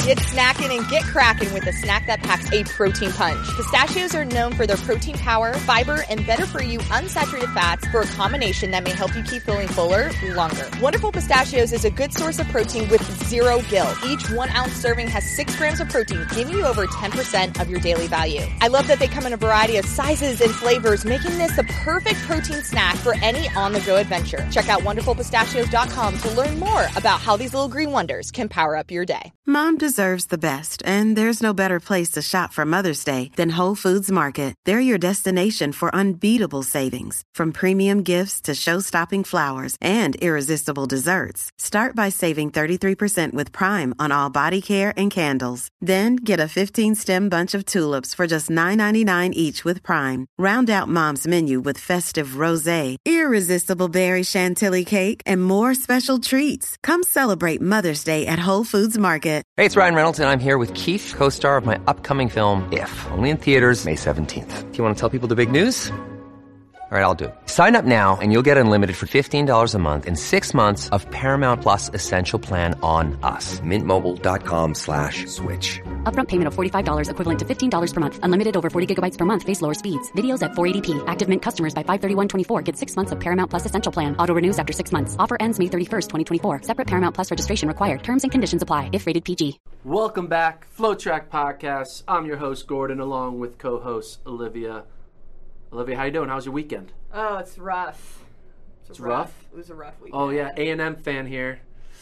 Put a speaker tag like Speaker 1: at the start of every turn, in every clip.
Speaker 1: Get snacking and get cracking with a snack that packs a protein punch. Pistachios are known for their protein power, fiber, and better-for-you unsaturated fats for a combination that may help you keep feeling fuller longer. Wonderful Pistachios is a good source of protein with zero guilt. Each 1 ounce serving has 6 grams of protein, giving you over 10% of your daily value. I love that they come in a variety of sizes and flavors, making this the perfect protein snack for any on-the-go adventure. Check out WonderfulPistachios.com to learn more about how these little green wonders can power up your day.
Speaker 2: Mom deserves the best, and there's no better place to shop for Mother's Day than Whole Foods Market. They're your destination for unbeatable savings, from premium gifts to show-stopping flowers and irresistible desserts. Start by saving 33% with Prime on all body care and candles. Then get a 15-stem bunch of tulips for just $9.99 each with Prime. Round out Mom's menu with festive rosé, irresistible berry chantilly cake, and more special treats. Come celebrate Mother's Day at Whole Foods Market.
Speaker 3: Hey, it's Ryan Reynolds, and I'm here with Keith, co-star of my upcoming film, If, only in theaters May 17th. Do you want to tell people the big news? All right, I'll do it. Sign up now and you'll get unlimited for $15 a month and 6 months of Paramount Plus Essential Plan on us. MintMobile.com/switch.
Speaker 4: Upfront payment of $45 equivalent to $15 per month. Unlimited over 40 gigabytes per month. Face lower speeds. Videos at 480p. Active Mint customers by 531.24 get 6 months of Paramount Plus Essential Plan. Auto renews after 6 months. Offer ends May 31st, 2024. Separate Paramount Plus registration required. Terms and conditions apply if rated PG.
Speaker 5: Welcome back, Flow Track Podcast. I'm your host, Gordon, along with co-host Olivia. Olivia, how you doing? How's your weekend?
Speaker 1: Oh, it's rough.
Speaker 5: It's rough?
Speaker 1: It was a rough weekend.
Speaker 5: Oh, yeah. A&M fan here.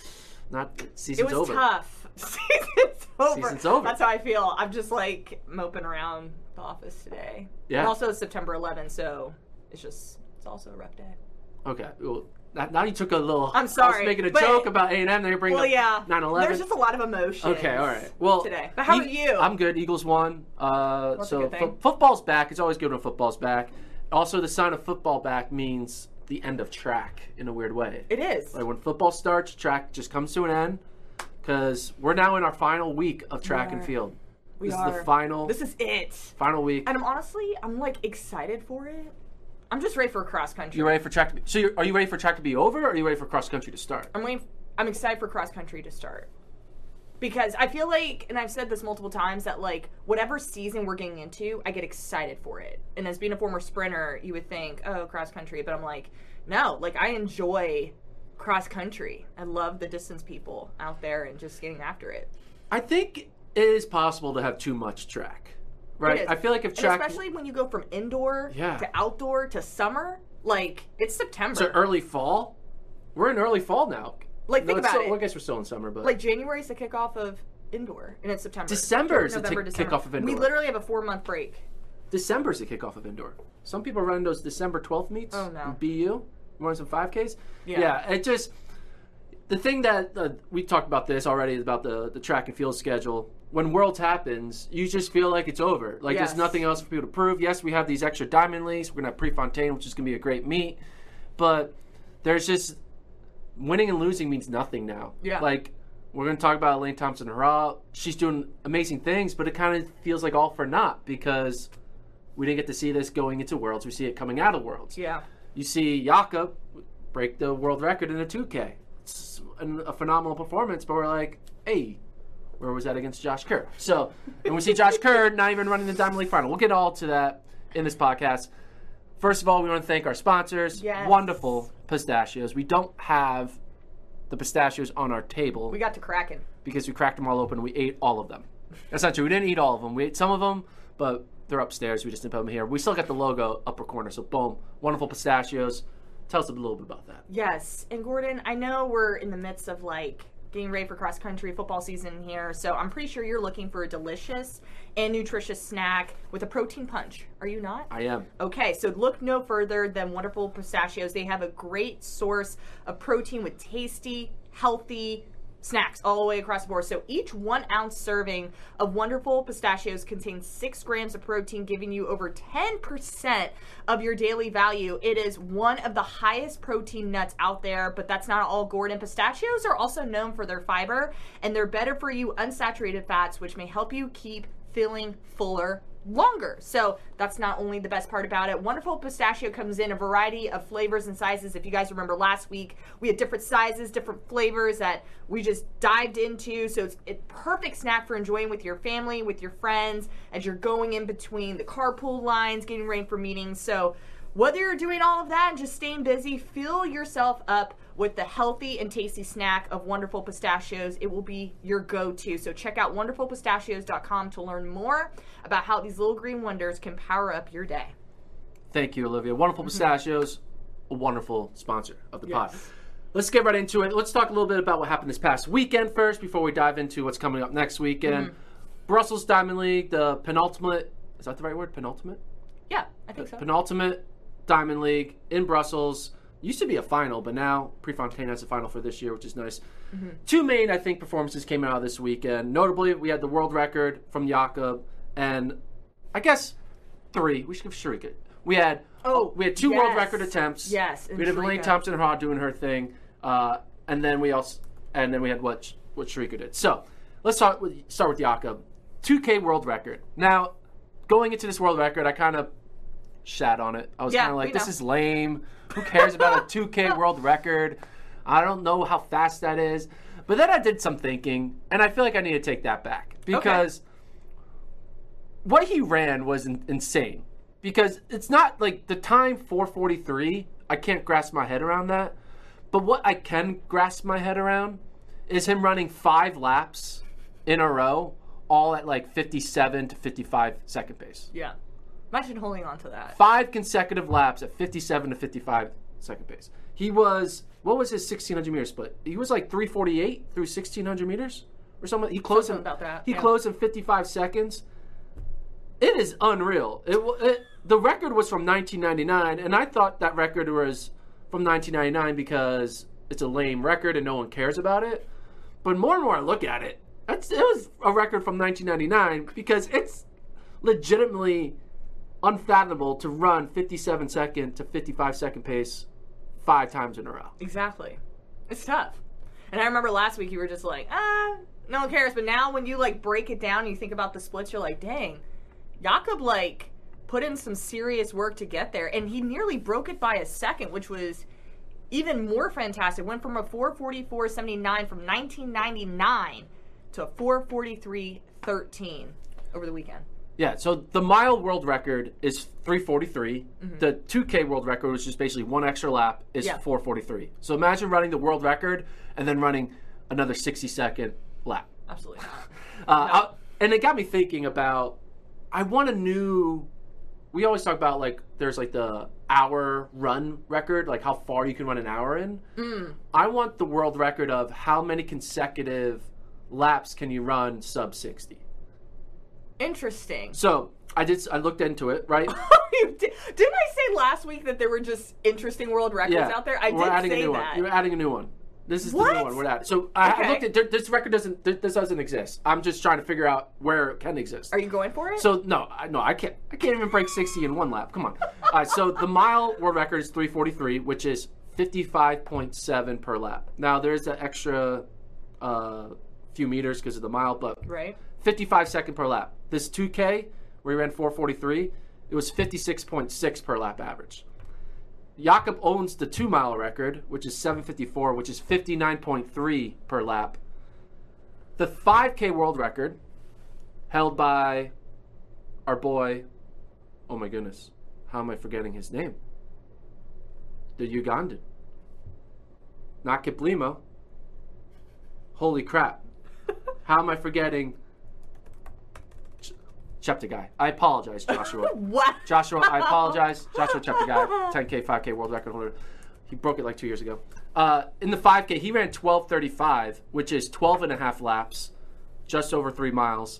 Speaker 5: Season's over.
Speaker 1: It was tough. Season's over.
Speaker 5: Season's over.
Speaker 1: That's how I feel. I'm just like moping around the office today.
Speaker 5: Yeah.
Speaker 1: And also it's September 11th, so it's also a rough day.
Speaker 5: Okay. Well, now you took a little...
Speaker 1: I'm sorry.
Speaker 5: I was making a joke about A&M, then you're bringing up 9/11.
Speaker 1: There's just a lot of emotion.
Speaker 5: Okay, all right. Well,
Speaker 1: today. But how about you?
Speaker 5: I'm good. Eagles won.
Speaker 1: That's a good thing.
Speaker 5: Football's back. It's always good when football's back. Also, the sign of football back means the end of track in a weird way.
Speaker 1: It is.
Speaker 5: Like when football starts, track just comes to an end because we're now in our final week of track and field. This is the final.
Speaker 1: This is it.
Speaker 5: Final week.
Speaker 1: And I'm like excited for it. I'm just ready for cross country.
Speaker 5: You're ready for track to be... So are you ready for track to be over, or are you ready for cross country to start?
Speaker 1: I'm excited for cross country to start. Because I feel like, and I've said this multiple times, that like whatever season we're getting into, I get excited for it. And as being a former sprinter, you would think, oh, cross country. But I'm like, no, like I enjoy cross country. I love the distance people out there and just getting after it.
Speaker 5: I think it is possible to have too much track. Right, I feel like if track...
Speaker 1: And especially when you go from indoor to outdoor to summer, like, it's September.
Speaker 5: So early fall? We're in early fall now.
Speaker 1: Like, think about it.
Speaker 5: Well, I guess we're still in summer, but...
Speaker 1: Like, January is the kickoff of indoor, and it's September.
Speaker 5: December is the kickoff of indoor.
Speaker 1: We literally have a 4-month break.
Speaker 5: December is the kickoff of indoor. Some people run those December 12th meets.
Speaker 1: Oh, no.
Speaker 5: BU. Running some 5Ks.
Speaker 1: Yeah,
Speaker 5: it just... The thing that... we talked about this already, is about the track and field schedule. When Worlds happens, you just feel like it's over. Like, there's nothing else for people to prove. Yes, we have these extra diamond leagues. We're going to have Prefontaine, which is going to be a great meet. But there's just... Winning and losing means nothing now.
Speaker 1: Yeah.
Speaker 5: Like, we're going to talk about Elaine Thompson-Herah. She's doing amazing things, but it kind of feels like all for naught because we didn't get to see this going into Worlds. We see it coming out of Worlds.
Speaker 1: Yeah.
Speaker 5: You see Jakob break the world record in a 2K. It's a phenomenal performance, but we're like, hey... Where was that against Josh Kerr? So, and we see Josh Kerr not even running the Diamond League final. We'll get all to that in this podcast. First of all, we want to thank our sponsors.
Speaker 1: Yes.
Speaker 5: Wonderful Pistachios. We don't have the pistachios on our table.
Speaker 1: We got to cracking.
Speaker 5: Because we cracked them all open and we ate all of them. That's not true. We didn't eat all of them. We ate some of them, but they're upstairs. We just didn't put them here. We still got the logo upper corner. So, boom. Wonderful Pistachios. Tell us a little bit about that.
Speaker 1: Yes. And, Gordon, I know we're in the midst of, like, getting ready for cross-country football season here, so I'm pretty sure you're looking for a delicious and nutritious snack with a protein punch. Are you not?
Speaker 5: I am.
Speaker 1: Okay, so look no further than Wonderful Pistachios. They have a great source of protein with tasty, healthy snacks all the way across the board. So each 1 ounce serving of Wonderful Pistachios contains 6 grams of protein, giving you over 10% of your daily value. It is one of the highest protein nuts out there, but that's not all, Gordon. Pistachios are also known for their fiber and they're better for you unsaturated fats, which may help you keep feeling fuller longer. So that's not only the best part about it. Wonderful Pistachio comes in a variety of flavors and sizes. If you guys remember last week, we had different sizes, different flavors that we just dived into. So it's a perfect snack for enjoying with your family, with your friends, as you're going in between the carpool lines, getting ready for meetings. So whether you're doing all of that and just staying busy, fill yourself up with the healthy and tasty snack of Wonderful Pistachios. It will be your go-to. So check out wonderfulpistachios.com to learn more about how these little green wonders can power up your day.
Speaker 5: Thank you, Olivia. Wonderful Pistachios, a wonderful sponsor of the pod. Let's get right into it. Let's talk a little bit about what happened this past weekend first before we dive into what's coming up next weekend. Brussels Diamond League, the penultimate, is that the right word? Penultimate?
Speaker 1: Yeah, I think so.
Speaker 5: Penultimate Diamond League in Brussels. Used to be a final, but now Prefontaine has a final for this year, which is nice. Two main, I think, performances came out this weekend. Notably, we had the world record from Jakob, and I guess three. We should give Sharika. We had two world record attempts.
Speaker 1: Yes,
Speaker 5: we had Elaine Thompson-Herah doing her thing, and then we had what Sharika did. So let's start with Jakob. 2K world record. Now, going into this world record, I kind of shat on it. I was kind of like, this is lame. Who cares about a 2K world record? I don't know how fast that is. But then I did some thinking, and I feel like I need to take that back. Because what he ran was insane. Because it's not like the time 4:43, I can't grasp my head around that. But what I can grasp my head around is him running 5 laps in a row, all at like 57 to 55 second pace.
Speaker 1: Yeah. Imagine holding on to that.
Speaker 5: 5 consecutive laps at 57 to 55 second pace. He was, what was his 1,600 meter split? He was like 3:48 through 1,600 meters or something. He closed
Speaker 1: about that.
Speaker 5: He closed in 55 seconds. It is unreal. The record was from 1999, and I thought that record was from 1999 because it's a lame record and no one cares about it. But more and more I look at it, it was a record from 1999 because it's legitimately unfathomable to run 57 second to 55 second pace 5 times in a row. Exactly.
Speaker 1: It's tough. And I remember last week you were just like, no one cares. But now when you like break it down and you think about the splits, you're like, dang, Jakob like put in some serious work to get there. And he nearly broke it by a second, which was even more fantastic. Went from a 4:44.79 from 1999 to a 4:43.13 over the weekend.
Speaker 5: Yeah, so the mile world record is 3:43. The 2K world record, which is basically one extra lap, is 4:43. So imagine running the world record and then running another 60-second lap.
Speaker 1: Absolutely
Speaker 5: not. And it got me thinking about, I want a new, we always talk about like, there's like the hour run record, like how far you can run an hour in. I want the world record of how many consecutive laps can you run sub 60.
Speaker 1: Interesting.
Speaker 5: So I looked into it, right?
Speaker 1: Didn't I say last week that there were just interesting world records out there? I did say that.
Speaker 5: You're adding a new one. This is the new one we're adding. So I looked at this record doesn't exist. I'm just trying to figure out where it can exist.
Speaker 1: Are you going for it?
Speaker 5: So no, I can't even break 60 in one lap. Come on. So the mile world record is 3:43, which is 55.7 per lap. Now there's an extra few meters because of the mile, but 55 second per lap. This 2K, where he ran 4:43, it was 56.6 per lap average. Jakob owns the 2 mile record, which is 7:54, which is 59.3 per lap. The 5K world record, held by our boy, oh my goodness, how am I forgetting his name? The Ugandan. Not Kiplimo. Holy crap. How am I forgetting Cheptegei? I apologize, Joshua.
Speaker 1: What?
Speaker 5: Joshua, I apologize. Joshua Cheptegei, 10K, 5K world record holder. He broke it like 2 years ago. In the 5K, he ran 12:35, which is 12 and a half laps, just over 3 miles.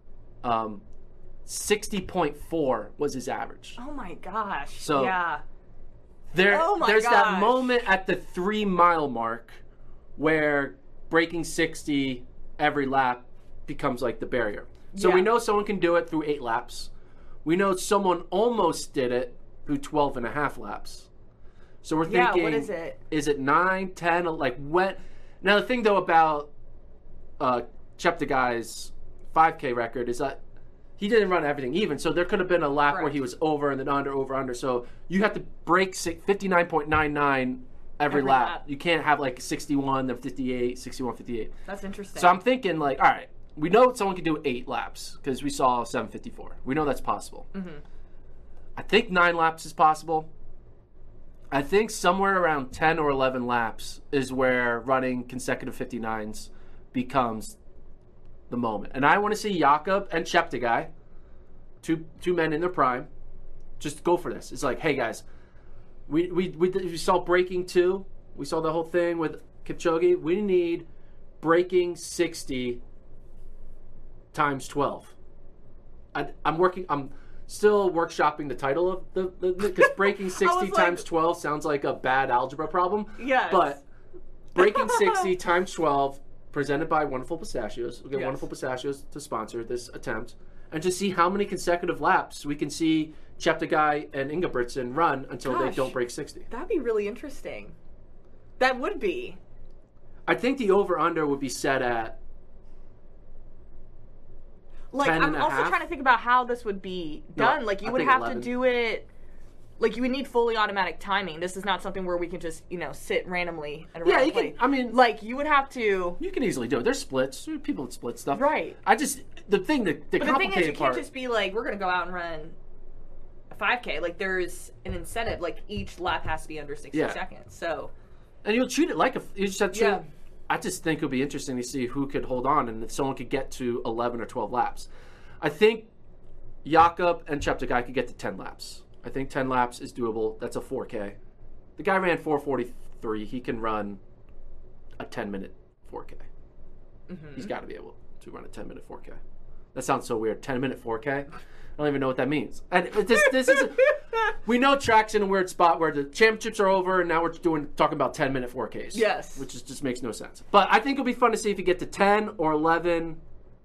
Speaker 5: 60.4 was his average.
Speaker 1: Oh my gosh.
Speaker 5: So
Speaker 1: yeah.
Speaker 5: There's that moment at the 3 mile mark where breaking 60 every lap becomes like the barrier. So we know someone can do it through 8 laps. We know someone almost did it through 12 and a half laps. So we're thinking,
Speaker 1: what is it?
Speaker 5: Is it 9, 10, like when? Now the thing though about Cheptegei's 5K record is that he didn't run everything even. So there could have been a lap where he was over and then under. So you have to break 59.99 every lap. You can't have like 61, then 58, 61, 58.
Speaker 1: That's interesting.
Speaker 5: So I'm thinking like, all right, we know someone can do 8 laps because we saw 7:54. We know that's possible. Mm-hmm. I think 9 laps is possible. I think somewhere around 10 or 11 laps is where running consecutive 59s becomes the moment. And I want to see Jakob and Cheptegei, two men in their prime, just go for this. It's like, hey guys, we saw breaking 2. We saw the whole thing with Kipchoge. We need breaking 60 times 12. I'm still workshopping the title of the because breaking 60 times 12 sounds like a bad algebra problem.
Speaker 1: Yes.
Speaker 5: But breaking 60 times 12, presented by Wonderful Pistachios. We'll get Wonderful Pistachios to sponsor this attempt. And to see how many consecutive laps we can see Cheptegei and Ingebrigtsen run until they don't break 60.
Speaker 1: That'd be really interesting. That would be.
Speaker 5: I think the over-under would be set at
Speaker 1: like,
Speaker 5: 10
Speaker 1: I'm also trying to think about how this would be done.
Speaker 5: No,
Speaker 1: like, you
Speaker 5: I
Speaker 1: would
Speaker 5: think
Speaker 1: have
Speaker 5: 11.
Speaker 1: to do it. Like, you would need fully automatic timing. This is not something where we can just, sit randomly at a random play.
Speaker 5: Can. I mean,
Speaker 1: like, you would have to.
Speaker 5: You can easily do it. There's splits. There's people that split stuff.
Speaker 1: Right.
Speaker 5: The thing that the
Speaker 1: But
Speaker 5: complicated
Speaker 1: the thing is, you
Speaker 5: part.
Speaker 1: can't just be like, we're going to go out and run a 5K. Like, there's an incentive. Like, each lap has to be under 60 seconds. So.
Speaker 5: And you'll treat it like you just have to.
Speaker 1: Yeah.
Speaker 5: I just think it'll be interesting to see who could hold on and if someone could get to 11 or 12 laps. I think Jakob and Cheptegei could get to 10 laps. I think 10 laps is doable. That's a 4K. The guy ran 4:43. He can run a 10-minute 4K. Mm-hmm. He's got to be able to run a 10-minute 4K. That sounds so weird. 10-minute 4K? I don't even know what that means. And this is we know track's in a weird spot where the championships are over and now we're talking about 10-minute 4Ks.
Speaker 1: Yes.
Speaker 5: Which just makes no sense. But I think it'll be fun to see if you get to 10 or 11.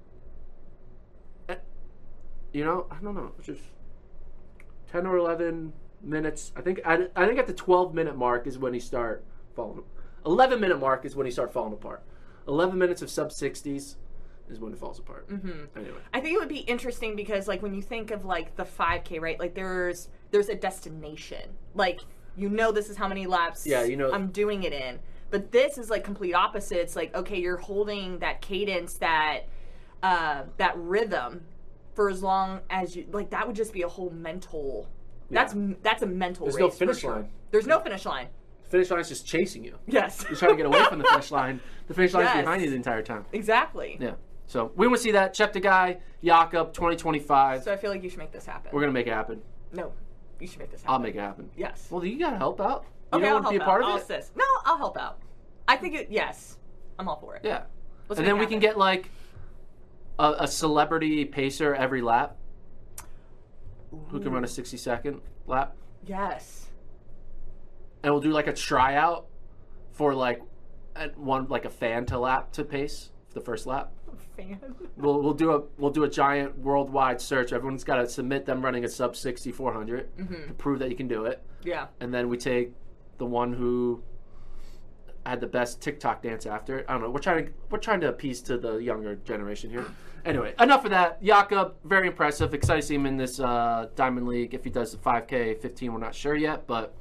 Speaker 5: I don't know. Just 10 or 11 minutes. I think at the 12-minute mark is when he start falling. 11-minute mark is when he start falling apart. 11 minutes of sub-60s is when it falls apart. Mm-hmm. Anyway,
Speaker 1: I think it would be interesting because, like, when you think of like the 5K, right? Like, there's a destination. Like, this is how many laps.
Speaker 5: Yeah,
Speaker 1: I'm doing it in. But this is like complete opposite. It's like, okay, you're holding that cadence, that rhythm. For as long as you like, that would just be a whole mental. That's a mental.
Speaker 5: There's
Speaker 1: race
Speaker 5: no finish line.
Speaker 1: There's no finish line.
Speaker 5: The finish line is just chasing you.
Speaker 1: Yes.
Speaker 5: You're trying to get away from the finish line. The finish line is behind you the entire time.
Speaker 1: Exactly.
Speaker 5: Yeah. So we want to see that. Cheptegei, Jakob, 2025.
Speaker 1: So I feel like you should make this happen.
Speaker 5: We're gonna make it happen.
Speaker 1: No, you should make this happen.
Speaker 5: I'll make it happen.
Speaker 1: Yes.
Speaker 5: Well, you gotta help out.
Speaker 1: Okay,
Speaker 5: don't want to be a part
Speaker 1: I'll
Speaker 5: of it.
Speaker 1: assist. No, I'll help out. I think yes, I'm all for it.
Speaker 5: Yeah.
Speaker 1: Let's
Speaker 5: and
Speaker 1: make
Speaker 5: then
Speaker 1: it
Speaker 5: we can
Speaker 1: happen.
Speaker 5: get like a celebrity pacer every lap. Who can run a 60-second lap?
Speaker 1: Yes.
Speaker 5: And we'll do like a tryout for like a fan to lap to pace for the first lap.
Speaker 1: Fan.
Speaker 5: We'll do a giant worldwide search. Everyone's got to submit them running a sub 60 400 to prove that you can do it.
Speaker 1: Yeah.
Speaker 5: And then we take the one who had the best TikTok dance after. I don't know. We're trying to appease to the younger generation here. Anyway, enough of that. Jakob, very impressive. Excited to see him in this Diamond League. If he does the 5K, 15, we're not sure yet. But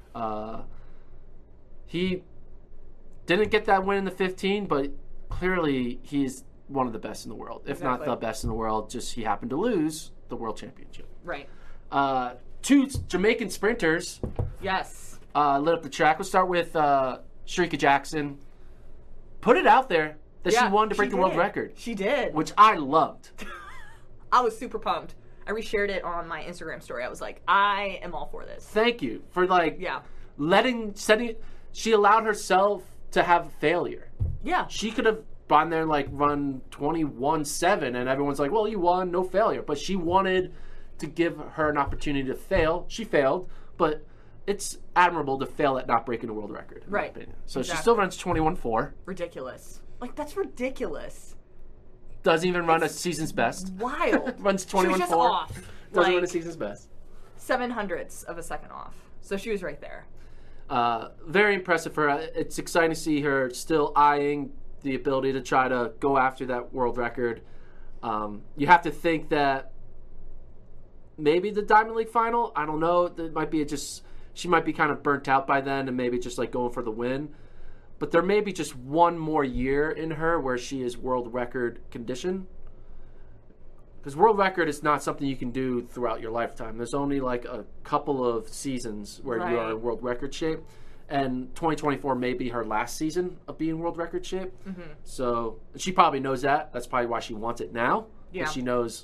Speaker 5: he didn't get that win in the 15, but clearly he's one of the best in the world. If not the best in the world, just he happened to lose the world championship.
Speaker 1: Right.
Speaker 5: 2 Jamaican sprinters
Speaker 1: Yes.
Speaker 5: lit up the track. We'll start with Shericka Jackson. Put it out there that she won to break the world record.
Speaker 1: She did.
Speaker 5: Which I loved.
Speaker 1: I was super pumped. I reshared it on my Instagram story. I was like, I am all for this.
Speaker 5: Thank you for setting. She allowed herself to have failure.
Speaker 1: Yeah.
Speaker 5: She could have gone there and run 21-7 and everyone's like, well, you won, no failure. But she wanted to give her an opportunity to fail. She failed, but it's admirable to fail at not breaking a world record. In my opinion. So she still runs 21-4.
Speaker 1: Ridiculous. That's ridiculous.
Speaker 5: Doesn't even run a season's best.
Speaker 1: Wild.
Speaker 5: Runs 21-4.
Speaker 1: She was just off.
Speaker 5: Doesn't run a season's best.
Speaker 1: 0.07 of a second off. So she was right there.
Speaker 5: Very impressive for her. It's exciting to see her still eyeing the ability to try to go after that world record. You have to think that maybe the Diamond League final. I don't know. It might be she might be kind of burnt out by then and maybe just like going for the win. But there may be just one more year in her where she is world record condition. Because world record is not something you can do throughout your lifetime. There's only like a couple of seasons where you are in world record shape. And 2024 may be her last season of being world record shape. Mm-hmm. So she probably knows that. That's probably why she wants it now. Yeah. She knows,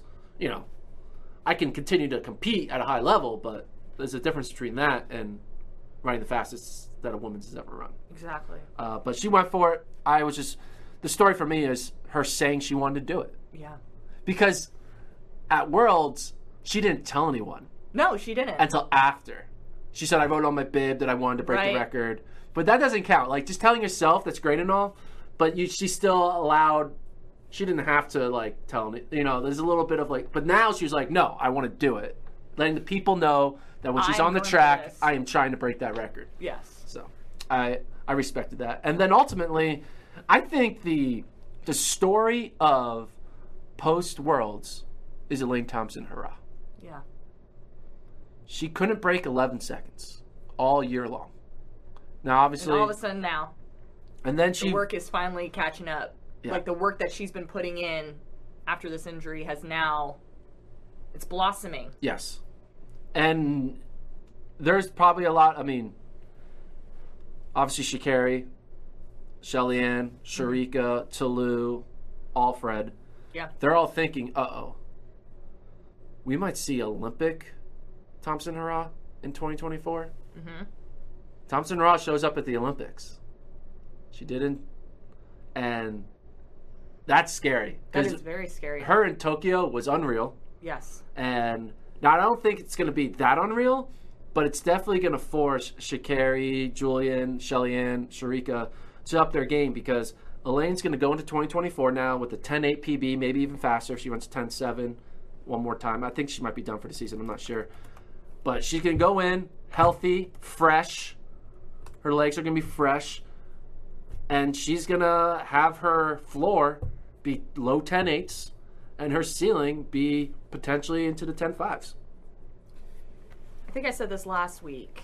Speaker 5: I can continue to compete at a high level, but there's a difference between that and running the fastest that a woman's has ever run.
Speaker 6: Exactly.
Speaker 5: But she went for it. The story for me is her saying she wanted to do it.
Speaker 6: Yeah.
Speaker 5: Because at Worlds, she didn't tell anyone.
Speaker 6: No, she didn't.
Speaker 5: Until after. She said, I wrote on my bib that I wanted to break the record. But that doesn't count. Like, just telling yourself, that's great and all, but she still allowed, she didn't have to, like, tell me. There's a little bit of, like, but now she's like, no, I want to do it. Letting the people know that when she's on the track, I am trying to break that record.
Speaker 6: Yes.
Speaker 5: So, I respected that. And then ultimately, I think the story of post-Worlds is Elaine Thompson-Herah.
Speaker 6: Yeah.
Speaker 5: She couldn't break 11 seconds all year long. Now, obviously...
Speaker 6: And all of a sudden now,
Speaker 5: and then
Speaker 6: the work is finally catching up.
Speaker 5: Yeah.
Speaker 6: Like, the work that she's been putting in after this injury has now... It's blossoming.
Speaker 5: Yes. And there's probably a lot... obviously Sha'Carri, Shelly-Ann, Shericka, Toulouse, Alfred.
Speaker 6: Yeah.
Speaker 5: They're all thinking, we might see Olympic Thompson-Herah in 2024.
Speaker 6: Mm-hmm.
Speaker 5: Thompson-Herah shows up at the Olympics. She didn't. And that's scary.
Speaker 6: That is very scary.
Speaker 5: Her in Tokyo was unreal.
Speaker 6: Yes.
Speaker 5: And now I don't think it's going to be that unreal, but it's definitely going to force Sha'Carri, Julian, Shelly-Ann, Shericka to up their game because Elaine's going to go into 2024 now with a 10.8 PB, maybe even faster if she runs 10.7 one more time. I think she might be done for the season. I'm not sure. But she can go in healthy, fresh. Her legs are going to be fresh. And she's going to have her floor be low 10.8s and her ceiling be potentially into the 10.5s.
Speaker 6: I think I said this last week,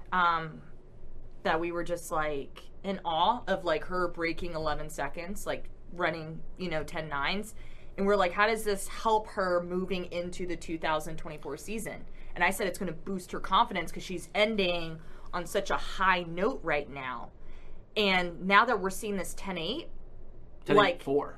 Speaker 6: that we were just like in awe of like her breaking 11 seconds, like running, 10.9s. And we're like, how does this help her moving into the 2024 season? And I said it's going to boost her confidence because she's ending on such a high note right now. And now that we're seeing this 10.8,
Speaker 5: 10.4.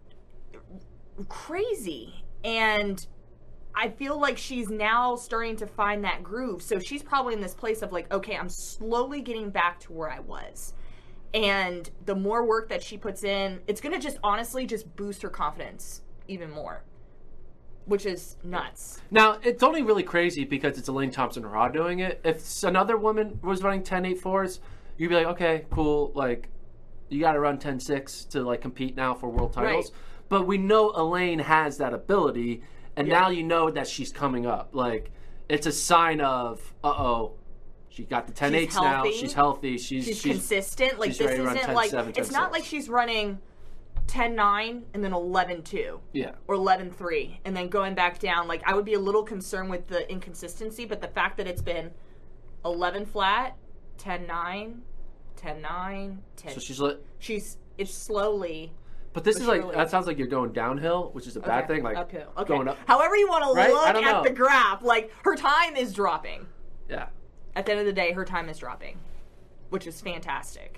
Speaker 6: Crazy. And I feel like she's now starting to find that groove. So she's probably in this place of like, okay, I'm slowly getting back to where I was. And the more work that she puts in, it's going to just honestly just boost her confidence even more, which is nuts.
Speaker 5: Now, it's only really crazy because it's Elaine Thompson-Herah doing it. If another woman was running 10.8.4s, you'd be like, okay, cool. Like, you got to run 10.6 to like compete now for world titles. Right. But we know Elaine has that ability, and now you know that she's coming up. Like, it's a sign of, she got the 10.8s now. She's healthy. She's
Speaker 6: consistent. Like, this isn't like, it's not like she's running 10.9 and then 11.2.
Speaker 5: Yeah.
Speaker 6: Or 11.3 and then going back down. Like, I would be a little concerned with the inconsistency, but the fact that it's been 11 flat, 10.9, 10.9, 10.
Speaker 5: So
Speaker 6: it's slowly.
Speaker 5: But this is like, that sounds like you're going downhill, which is a bad thing. Like,
Speaker 6: uphill. Okay.
Speaker 5: Going up.
Speaker 6: However you want to look at the graph, like, her time is dropping.
Speaker 5: Yeah.
Speaker 6: At the end of the day, her time is dropping, which is fantastic.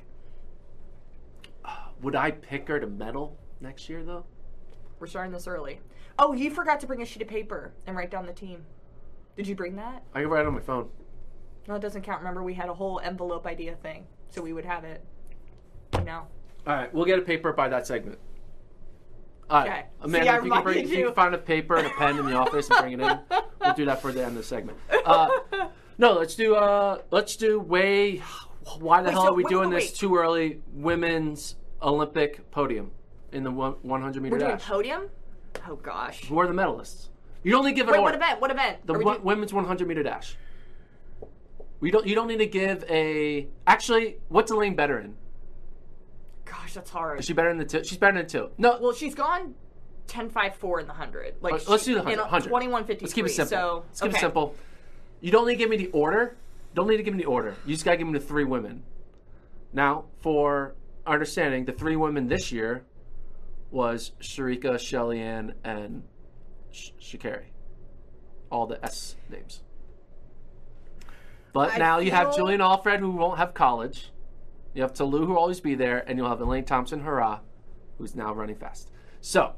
Speaker 5: Would I pick her to medal next year, though?
Speaker 6: We're starting this early. Oh, you forgot to bring a sheet of paper and write down the team. Did you bring that?
Speaker 5: I can write it on my phone.
Speaker 6: No, it doesn't count. Remember, we had a whole envelope idea thing, so we would have it. All
Speaker 5: right, we'll get a paper by that segment. All right.
Speaker 6: Okay.
Speaker 5: Amanda, if you can find a paper and a pen in the office and bring it in, we'll do that for the end of the segment. No, let's do why the hell are we doing this too early? Women's Olympic podium in the 100-meter dash.
Speaker 6: We're doing podium? Oh, gosh.
Speaker 5: Who are the medalists? You only give an order.
Speaker 6: What event?
Speaker 5: The women's 100-meter dash. You don't need to give a... Actually, what's Elaine better in?
Speaker 6: Gosh, that's hard.
Speaker 5: Is she better in the two? She's better in the two. No.
Speaker 6: Well, she's gone 10.54 in the 100. Like,
Speaker 5: let's do the 100.
Speaker 6: 21.53.
Speaker 5: Let's keep it simple.
Speaker 6: So,
Speaker 5: let's keep it simple. You don't need to give me the order. Don't need to give me the order. You just got to give me the 3 women. Now, for our understanding, the 3 women this year was Shericka, Shelly-Ann, and Sha'Carri. All the S names. But now you have Julian Alfred, who won't have college. You have Talou, who will always be there. And you'll have Elaine Thompson-Herah, who's now running fast. So,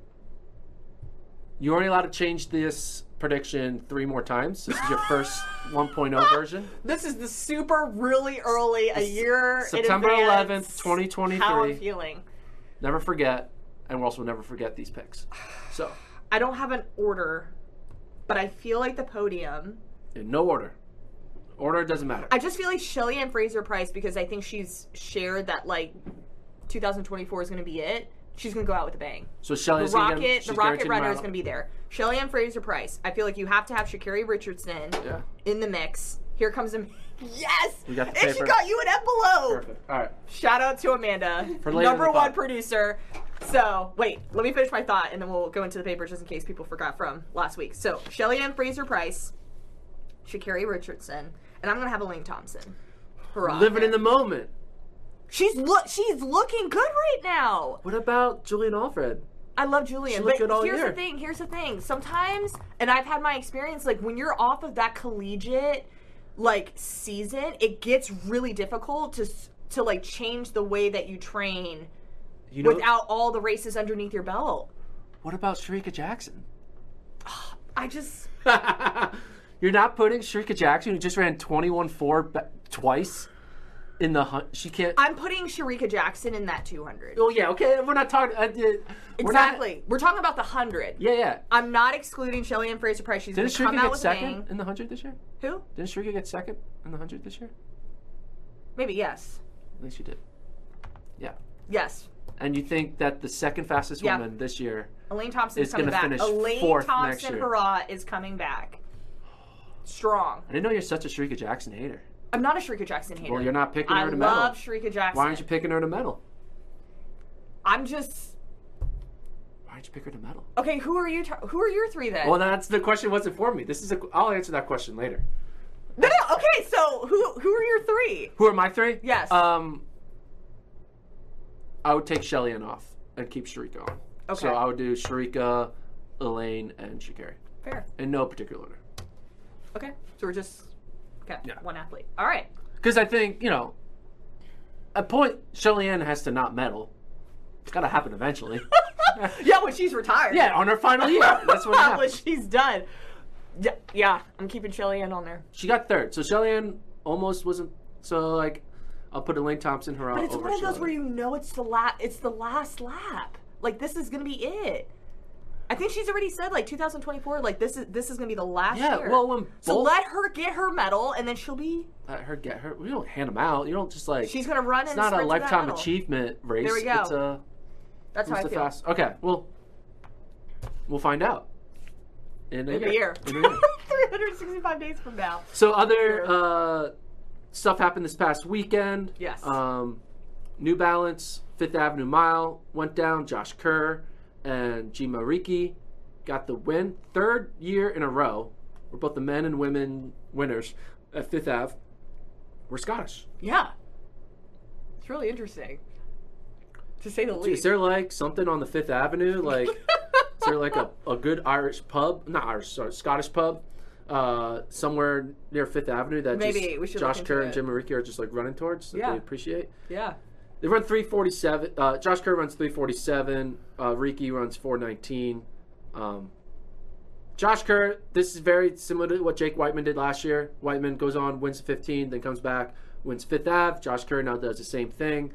Speaker 5: you're only allowed to change this prediction 3 more times. This is your first 1.0 version.
Speaker 6: This is the super really early, a year
Speaker 5: September
Speaker 6: in advance,
Speaker 5: 11th, 2023.
Speaker 6: How I'm feeling.
Speaker 5: Never forget, and we'll also never forget these picks. So,
Speaker 6: I don't have an order, but I feel like the podium.
Speaker 5: In no order. Order doesn't matter.
Speaker 6: I just feel like Shelly-Ann Fraser-Pryce, because I think she's shared that, like, 2024 is going to be it. She's going to go out with a bang.
Speaker 5: So Shelly's
Speaker 6: the Rocket Runner is going to be there. Shelly-Ann Fraser-Pryce. I feel like you have to have Sha'Carri Richardson in the mix. Here comes yes!
Speaker 5: We got the
Speaker 6: and she got you an envelope!
Speaker 5: Perfect. All right.
Speaker 6: Shout out to Amanda,
Speaker 5: For number
Speaker 6: 1 producer. So, wait, let me finish my thought, and then we'll go into the paper just in case people forgot from last week. So, Shelly-Ann Fraser-Pryce, Sha'Carri Richardson, and I'm going to have Elaine Thompson. Hurrah.
Speaker 5: Living in the moment.
Speaker 6: She's looking good right now.
Speaker 5: What about Julian Alfred?
Speaker 6: I love Julian,
Speaker 5: but
Speaker 6: here's the thing. Sometimes, and I've had my experience, like, when you're off of that collegiate, like, season, it gets really difficult to like, change the way that you train without all the races underneath your belt.
Speaker 5: What about Shericka Jackson?
Speaker 6: I just...
Speaker 5: You're not putting Shericka Jackson, who just ran 21.4 twice, in the... She can't...
Speaker 6: I'm putting Shericka Jackson in that 200.
Speaker 5: Oh, yeah, okay. We're not talking...
Speaker 6: Exactly. We're talking about the 100.
Speaker 5: Yeah.
Speaker 6: I'm not excluding Shelly-Ann Fraser-Pryce. She's going to come out with a bang.
Speaker 5: Didn't Shericka get second in the 100 this year?
Speaker 6: Who?
Speaker 5: Didn't Shericka get second in the 100 this year?
Speaker 6: Maybe, yes.
Speaker 5: At least she did. Yeah.
Speaker 6: Yes.
Speaker 5: And you think that the second fastest woman this year...
Speaker 6: Elaine Thompson is coming back. Elaine Thompson-Herah is coming back. Strong.
Speaker 5: I didn't know you're such a Shericka Jackson hater.
Speaker 6: I'm not a Shericka Jackson hater.
Speaker 5: Well, you're not picking her to medal.
Speaker 6: I love Shericka Jackson.
Speaker 5: Why aren't you picking her to medal?
Speaker 6: I'm just...
Speaker 5: Why aren't you picking her to medal?
Speaker 6: Okay, who are your 3 then?
Speaker 5: Well, that's the question wasn't for me. I'll answer that question later.
Speaker 6: No, okay, so who are your 3?
Speaker 5: Who are my 3?
Speaker 6: Yes.
Speaker 5: I would take Shelly-Ann off and keep Shericka on.
Speaker 6: Okay.
Speaker 5: So I would do Shericka, Elaine, and Sha'Carri.
Speaker 6: Fair.
Speaker 5: In no particular order.
Speaker 6: Okay, so we're just one athlete. All right.
Speaker 5: Because I think, at a point, Shelly-Ann has to not medal. It's got to happen eventually.
Speaker 6: Yeah, when she's retired.
Speaker 5: Yeah, on her final year. That's what happens.
Speaker 6: When she's done. Yeah, I'm keeping Shelly-Ann on there.
Speaker 5: She got 3rd. So Shelly-Ann almost wasn't. So, like, I'll put Elaine Thompson-Herah over.
Speaker 6: But it's one of those
Speaker 5: Shelly-Ann.
Speaker 6: where you know it's the last lap. Like, this is going to be it. I think she's already said, like, 2024, like, this is going to be the last year.
Speaker 5: Yeah, well,
Speaker 6: so let her get her medal, and then she'll be...
Speaker 5: Let her get her... We don't hand them out. You don't just, like...
Speaker 6: She's going to run and sprint to that
Speaker 5: It's not a lifetime
Speaker 6: medal.
Speaker 5: achievement race.
Speaker 6: There we go.
Speaker 5: It's
Speaker 6: That's how I feel.
Speaker 5: Okay, well, we'll find out. In a year.
Speaker 6: 365 days from now.
Speaker 5: So other stuff happened this past weekend.
Speaker 6: Yes.
Speaker 5: New Balance, 5th Avenue Mile went down. Josh Kerr and Jima Ricci got the win. 3rd year in a row where both the men and women winners at 5th Ave were Scottish.
Speaker 6: Yeah. It's really interesting, to say the least.
Speaker 5: Is there like something on the 5th Avenue? Like, is there like a good Irish pub? Not Irish, sorry, Scottish pub somewhere near 5th Avenue that
Speaker 6: maybe we should
Speaker 5: Josh Kerr and Jima Ricci are just like running towards that they appreciate?
Speaker 6: Yeah.
Speaker 5: They run 3:47. Josh Kerr runs 3:47. Ricci runs 4:19. Josh Kerr, this is very similar to what Jake Whiteman did last year. Whiteman goes on, wins 15, then comes back, wins 5th Ave. Josh Kerr now does the same thing.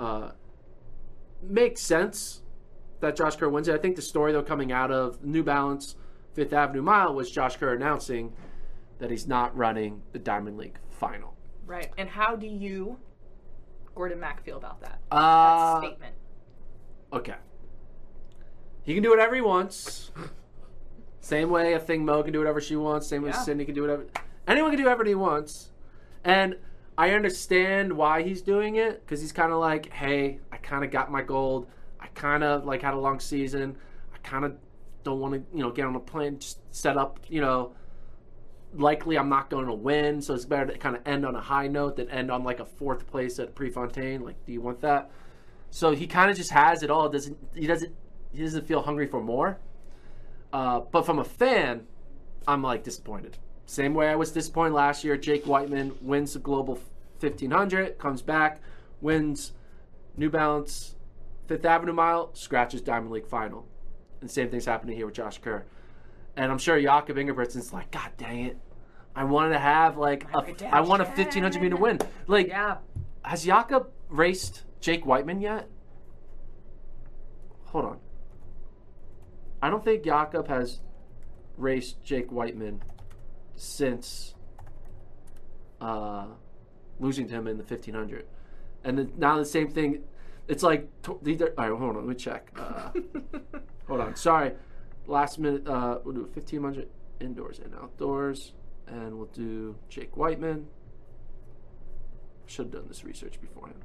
Speaker 5: Makes sense that Josh Kerr wins it. I think the story, though, coming out of New Balance 5th Avenue Mile was Josh Kerr announcing that he's not running the Diamond League final.
Speaker 6: Right. And how do you, Gordon Mack, feel about that? That statement.
Speaker 5: Okay. He can do whatever he wants. Same way I think Mo can do whatever she wants. Same way Sydney can do whatever. Anyone can do whatever he wants. And I understand why he's doing it, because he's kind of like, hey, I kind of got my gold. I kind of like had a long season. I kind of don't want to, get on a plane, just set up, likely I'm not going to win, so it's better to kind of end on a high note than end on like a 4th place at Prefontaine. Like, do you want that? So he kind of just has it all. He doesn't feel hungry for more. But from a fan, I'm like disappointed. Same way I was disappointed last year. Jake Whiteman wins the Global 1500, comes back, wins New Balance 5th Avenue Mile, scratches Diamond League final. And same thing's happening here with Josh Kerr. And I'm sure Jakob Ingebrigtsen's like, God dang it. I wanted to have I want a 1500 meter win. Like, has Jakob raced Jake Whiteman yet? Hold on. I don't think Jakob has raced Jake Whiteman since losing to him in the 1500. And then now the same thing. It's like, all right, hold on, let me check. Hold on, sorry. Last minute, we'll do 1500 indoors and outdoors, and we'll do Jake Whiteman. Should have done this research beforehand.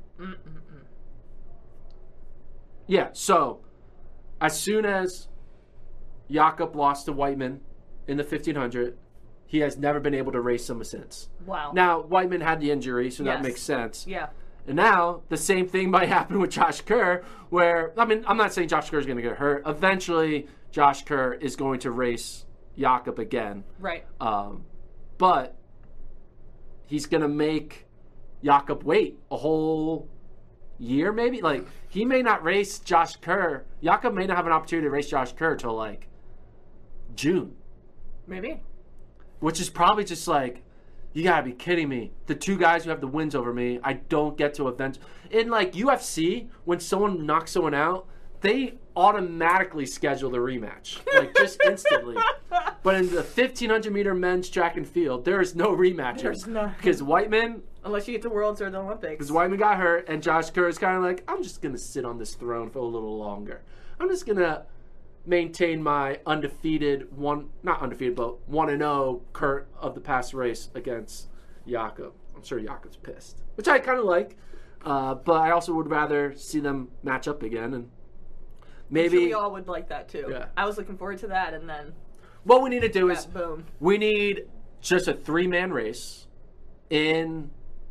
Speaker 5: Yeah, so as soon as Jakob lost to Whiteman in the 1500, he has never been able to race him since.
Speaker 6: Wow.
Speaker 5: Now, Whiteman had the injury, so that makes sense.
Speaker 6: Yeah.
Speaker 5: And now, the same thing might happen with Josh Kerr, where, I mean, I'm not saying Josh Kerr is going to get hurt. Eventually, Josh Kerr is going to race Jakob again.
Speaker 6: Right.
Speaker 5: But he's going to make Jakob wait a whole year, maybe? Like, he may not race Josh Kerr. Jakob may not have an opportunity to race Josh Kerr till, like, June.
Speaker 6: Maybe.
Speaker 5: Which is probably just like, you gotta be kidding me. The 2 guys who have the wins over me, I don't get to event. In like UFC, when someone knocks someone out, they automatically schedule the rematch. Like, just instantly. But in the 1500 meter men's track and field, there is no rematches.
Speaker 6: There's none.
Speaker 5: Because Whiteman,
Speaker 6: unless you get to Worlds or the Olympics.
Speaker 5: Because Whiteman got hurt, and Josh Kerr is kind of like, I'm just gonna sit on this throne for a little longer. I'm just gonna maintain my undefeated, not undefeated, but 1-0 Kurt of the past race against Jakob. I'm sure Jakob's pissed, which I kind of like, but I also would rather see them match up again, and maybe
Speaker 6: I'm sure we all would like that too.
Speaker 5: Yeah.
Speaker 6: I was looking forward to that, and then
Speaker 5: what we need to do is
Speaker 6: boom.
Speaker 5: We need just a 3-man race in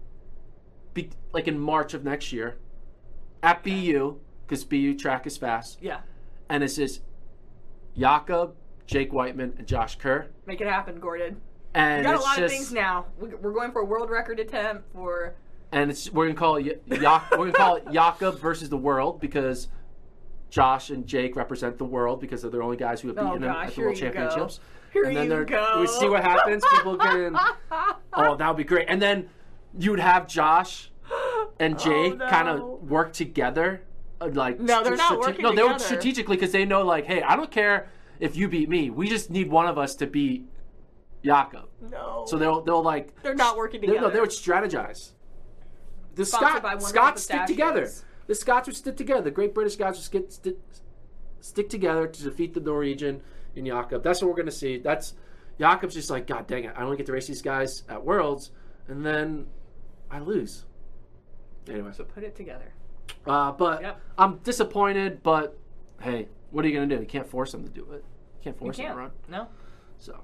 Speaker 5: March of next year at BU, because BU track is fast.
Speaker 6: Yeah.
Speaker 5: And it's just Jakob, Jake Whiteman, and Josh Kerr.
Speaker 6: Make it happen, Gordon.
Speaker 5: And
Speaker 6: we got a lot of things now. We're going for a world record attempt for.
Speaker 5: And we're gonna call it Jakob versus the world, because Josh and Jake represent the world because they're the only guys who have beaten him at the World Championships. We see what happens. People can. Oh, that would be great. And then you would have Josh and Jake kind of work together.
Speaker 6: No, they're not working together.
Speaker 5: No, they work strategically, because they know, like, hey, I don't care if you beat me. We just need one of us to beat Jakob.
Speaker 6: No.
Speaker 5: So they'll like.
Speaker 6: They're not working together.
Speaker 5: No, they would strategize. The Scots stick together. The Scots would stick together. The Great British Scots would stick together to defeat the Norwegian in Jakob. That's what we're gonna see. Jakob's just like, God dang it, I only get to race these guys at Worlds, and then I lose. Anyway,
Speaker 6: so put it together.
Speaker 5: But I'm disappointed, but hey, what are you going to do? You can't force them to do it. You can't force them to run.
Speaker 6: No.
Speaker 5: So,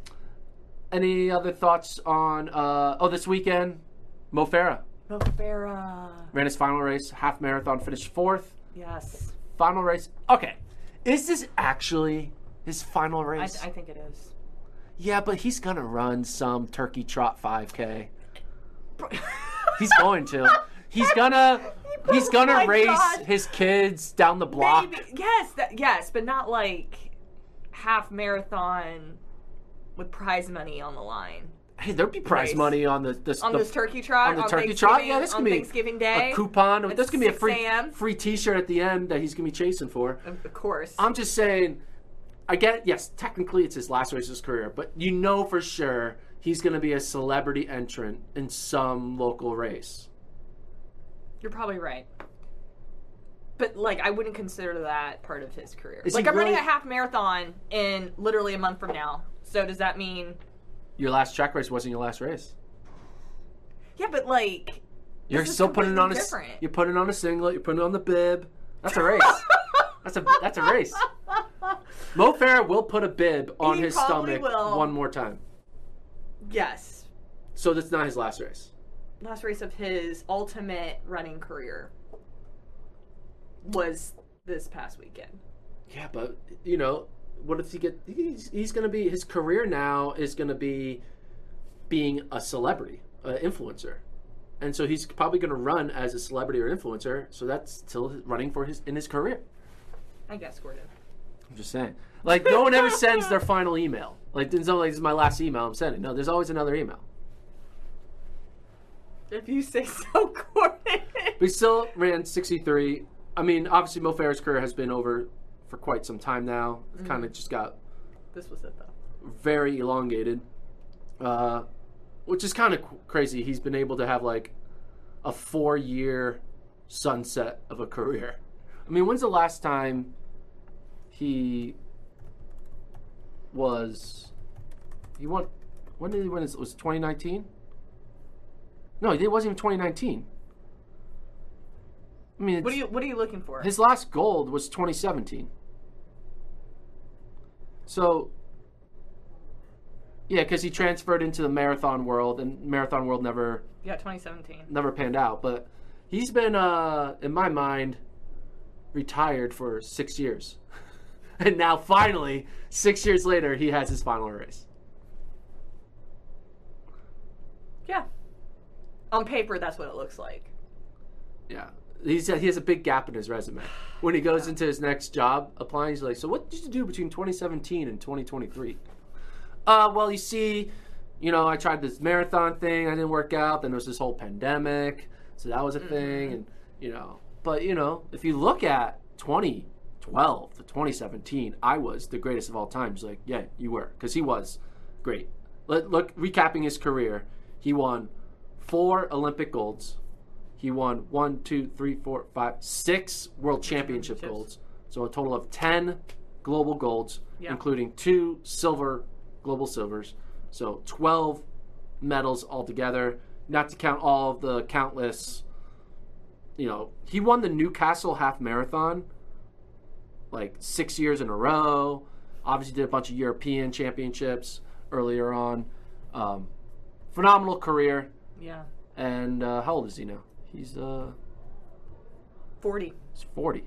Speaker 5: any other thoughts on, this weekend, Mo Farah. Ran his final race, half marathon, finished 4th.
Speaker 6: Yes.
Speaker 5: Final race. Okay. Is this actually his final race?
Speaker 6: I think it is.
Speaker 5: Yeah, but he's going to run some turkey trot 5K. He's going to. He's gonna race his kids down the block.
Speaker 6: Maybe. Yes, but not like half marathon with prize money on the line.
Speaker 5: Hey, there'd be prize money on this
Speaker 6: turkey trot.
Speaker 5: On the turkey trot, yeah, this could be
Speaker 6: Thanksgiving Day.
Speaker 5: A coupon. There's gonna be a free T-shirt at the end that he's gonna be chasing for.
Speaker 6: Of course.
Speaker 5: I'm just saying. I get it. Yes, technically it's his last race of his career, but you know for sure he's gonna be a celebrity entrant in some local race.
Speaker 6: You're probably right. But, like, I wouldn't consider that part of his career.
Speaker 5: I'm
Speaker 6: running a half marathon in literally a month from now. So does that mean...
Speaker 5: Your last track race wasn't your last race.
Speaker 6: Yeah, but, like...
Speaker 5: You're still putting it on
Speaker 6: different.
Speaker 5: You're putting it on a singlet. You're putting it on the bib. That's a race. That's a race. Mo Farah will put a bib on
Speaker 6: He
Speaker 5: his
Speaker 6: probably
Speaker 5: stomach
Speaker 6: will.
Speaker 5: one more time.
Speaker 6: Yes.
Speaker 5: So that's not his last race.
Speaker 6: Last race of his ultimate running career was this past weekend.
Speaker 5: Yeah, but, you know, what if he's going to be, his career now is going to be being a celebrity, an influencer. And so he's probably going to run as a celebrity or influencer. So that's still running in his career.
Speaker 6: I guess, Gordon.
Speaker 5: I'm just saying. Like, no one ever sends their final email. Like, there's no, like, this is my last email I'm sending. No, there's always another email.
Speaker 6: If you say so, Gordon.
Speaker 5: We still ran 63. I mean, obviously, Mo Farah's career has been over for quite some time now. It kind of just got
Speaker 6: This was it, though.
Speaker 5: very elongated, which is kind of crazy. He's been able to have, like, a 4-year sunset of a career. I mean, when's the last time he won? When did he win? Was it 2019? No, it wasn't even 2019. I mean,
Speaker 6: What are you looking for?
Speaker 5: his last gold was 2017. So, yeah, because he transferred into the marathon world, and marathon world never
Speaker 6: 2017.
Speaker 5: panned out. But he's been, in my mind, retired for 6 years. And now, finally, 6 years later, he has his final race.
Speaker 6: Yeah. On paper, that's what it looks like.
Speaker 5: Yeah. He has a big gap in his resume. When he goes into his next job applying, he's like, so what did you do between 2017 and 2023? Well, you see, you know, I tried this marathon thing. I didn't work out. Then there was this whole pandemic. So that was a thing. And, you know, but, you know, if you look at 2012 to 2017, I was the greatest of all time. He's like, yeah, you were. Because he was great. Look, recapping his career, he won 4 Olympic golds. He won 6 World Championship golds. So a total of 10 global golds, including 2 global silvers. So 12 medals altogether, not to count all of the countless, you know, he won the Newcastle half marathon like 6 years in a row. Obviously did a bunch of European championships earlier on. Phenomenal career.
Speaker 6: Yeah.
Speaker 5: And how old is he now? He's
Speaker 6: 40.
Speaker 5: He's 40.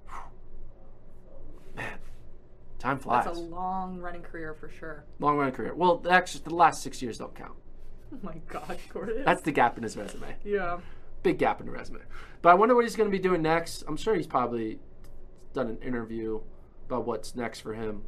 Speaker 5: Man, time flies.
Speaker 6: That's a long running career for sure.
Speaker 5: Long running career. Well, actually, the last 6 years don't count.
Speaker 6: Oh my God, Gordon.
Speaker 5: That's the gap in his resume.
Speaker 6: Yeah.
Speaker 5: Big gap in the resume. But I wonder what he's going to be doing next. I'm sure he's probably done an interview about what's next for him.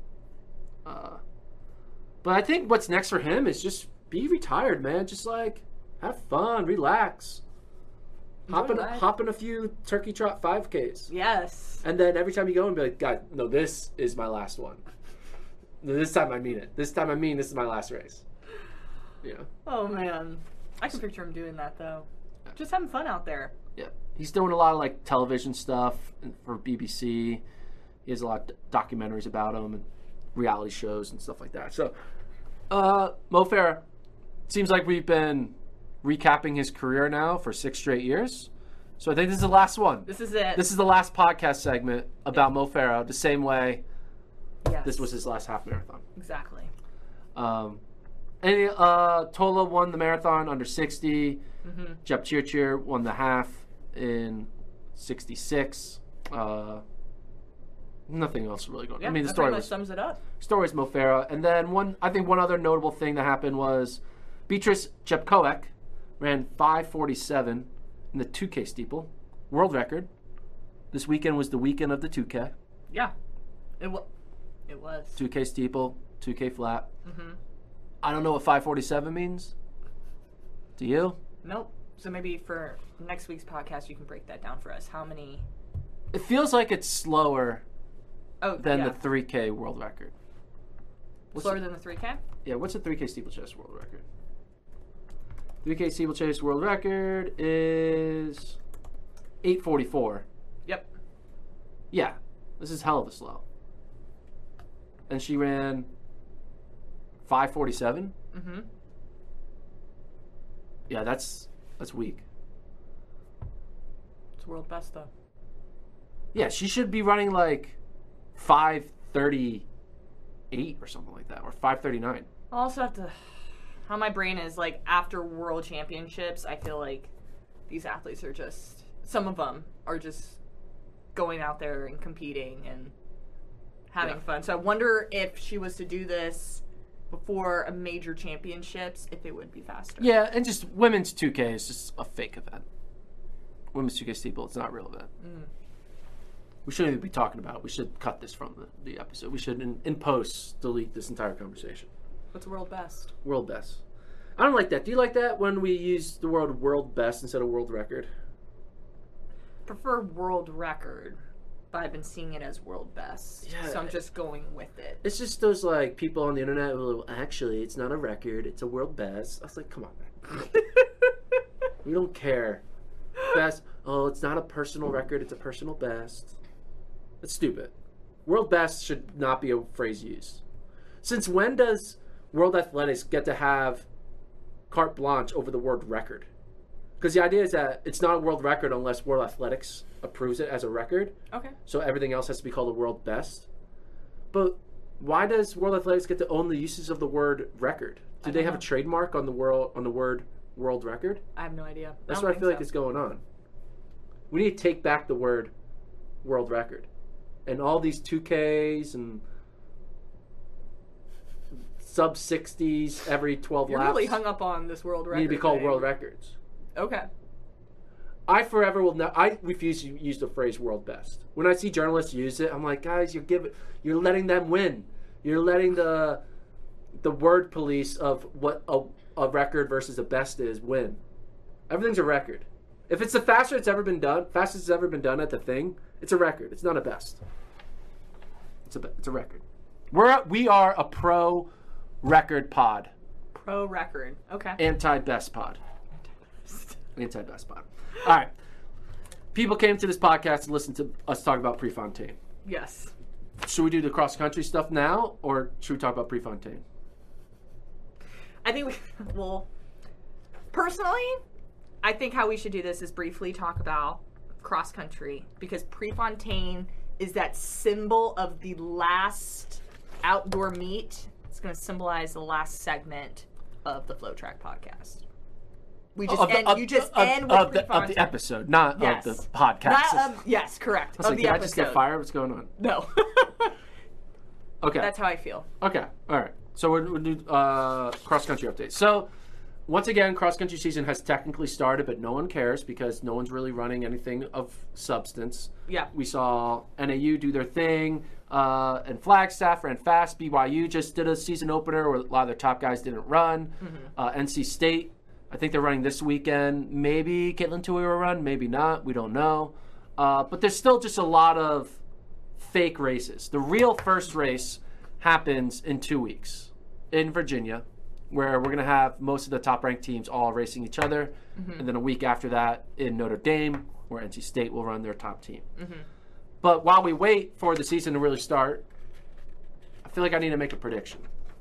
Speaker 5: But I think what's next for him is just be retired, man. Just like have fun, relax. Hop in a few turkey trot 5Ks.
Speaker 6: Yes.
Speaker 5: And then every time you go and be like, God, no, this is my last one. This time I mean it. This time I mean this is my last race. Yeah.
Speaker 6: Oh man, I can picture him doing that though. Just having fun out there.
Speaker 5: Yeah. He's doing a lot of like television stuff for BBC. He has a lot of documentaries about him and reality shows and stuff like that. So, Mo Farah, seems like we've been recapping his career now for 6 straight years. So I think this is the last one.
Speaker 6: This is it.
Speaker 5: This is the last podcast segment about Mo Farah, the same way
Speaker 6: Yes.
Speaker 5: this was his last half marathon.
Speaker 6: Exactly.
Speaker 5: Tola won the marathon under 60.
Speaker 6: Mm-hmm.
Speaker 5: Jeb Chirchir won the half in 66. Nothing else really going on.
Speaker 6: Yeah,
Speaker 5: I mean, the
Speaker 6: that
Speaker 5: story
Speaker 6: pretty much
Speaker 5: was
Speaker 6: sums it up.
Speaker 5: story is Mo Farah. And then one other notable thing that happened was Beatrice Jepkoech ran 5:47 in the 2K steeple, world record. This weekend was the weekend of the 2K.
Speaker 6: Yeah. It was.
Speaker 5: 2K steeple, 2K flat.
Speaker 6: Mm-hmm.
Speaker 5: I don't know what 5:47 means. Do you?
Speaker 6: Nope. So maybe for next week's podcast, you can break that down for us. How many?
Speaker 5: It feels like it's slower than
Speaker 6: yeah.
Speaker 5: the 3K world record.
Speaker 6: Slower than the 3K?
Speaker 5: Yeah, what's the 3K steeplechase world record? 3K steeplechase world record is 8:44.
Speaker 6: Yep.
Speaker 5: Yeah, this is hell of a slow. And she ran 5:47.
Speaker 6: Mm-hmm.
Speaker 5: Yeah, that's weak.
Speaker 6: It's world best though.
Speaker 5: Yeah, she should be running like 5:38 5:08 or something like that, or 5:39.
Speaker 6: I also have to. How my brain is like after World Championships, I feel like these athletes are just. Some of them are just going out there and competing and having fun. So I wonder if she was to do this before a major championships, if it would be faster.
Speaker 5: Yeah, and just women's 2K is just a fake event. Women's 2K steeple, it's not a real event. We shouldn't even be talking about it. We should cut this from the episode. We should, in post, delete this entire conversation.
Speaker 6: What's world best?
Speaker 5: World best. I don't like that. Do you like that when we use the word world best instead of world record?
Speaker 6: Prefer world record, but I've been seeing it as world best.
Speaker 5: Yeah.
Speaker 6: So I'm just going with it.
Speaker 5: It's just those like people on the internet who actually it's not a record, it's a world best. I was like, come on, man. We don't care. Best. Oh, it's not a personal record, it's a personal best. That's stupid. World best should not be a phrase used. Since when does World Athletics get to have carte blanche over the word record? Because the idea is that it's not a world record unless World Athletics approves it as a record.
Speaker 6: Okay.
Speaker 5: So everything else has to be called a world best. But why does World Athletics get to own the uses of the word record? Do they have a trademark on the word world record?
Speaker 6: I have no idea.
Speaker 5: That's what I feel like is going on. We need to take back the word world record. And all these 2Ks and sub 60s every 12
Speaker 6: You're
Speaker 5: laps.
Speaker 6: really hung up on this world record.
Speaker 5: Need to be called
Speaker 6: thing.
Speaker 5: world records.
Speaker 6: Okay.
Speaker 5: I forever will not. I refuse to use the phrase "world best." When I see journalists use it, I'm like, guys, you're letting them win. You're letting the word police of what a record versus a best is win. Everything's a record. If it's the fastest it's ever been done at the thing, it's a record. It's not a best. It's a record. We are a pro record pod.
Speaker 6: Pro record. Okay.
Speaker 5: Anti-best pod. Anti-best pod. All right. People came to this podcast to listen to us talk about Prefontaine.
Speaker 6: Yes.
Speaker 5: Should we do the cross-country stuff now, or should we talk about Prefontaine?
Speaker 6: I think personally, I think how we should do this is briefly talk about cross-country, because Prefontaine is that symbol of the last outdoor meet. It's going to symbolize the last segment of the Flow Track podcast. We just end with Prefontaine.
Speaker 5: Of the episode, not of the podcast.
Speaker 6: Yes, correct.
Speaker 5: I was like, did I just get fired? What's going on?
Speaker 6: No.
Speaker 5: Okay.
Speaker 6: That's how I feel.
Speaker 5: Okay. All right. So we'll do cross-country updates. So once again, cross-country season has technically started, but no one cares because no one's really running anything of substance.
Speaker 6: Yeah.
Speaker 5: We saw NAU do their thing, and Flagstaff ran fast. BYU just did a season opener where a lot of their top guys didn't run. NC State, I think they're running this weekend. Maybe Caitlin Tui will run, maybe not. We don't know. But there's still just a lot of fake races. The real first race happens in 2 weeks in Virginia, where we're going to have most of the top-ranked teams all racing each other. And then a week after that in Notre Dame, where NC State will run their top team. But while we wait for the season to really start, I feel like I need to make a prediction.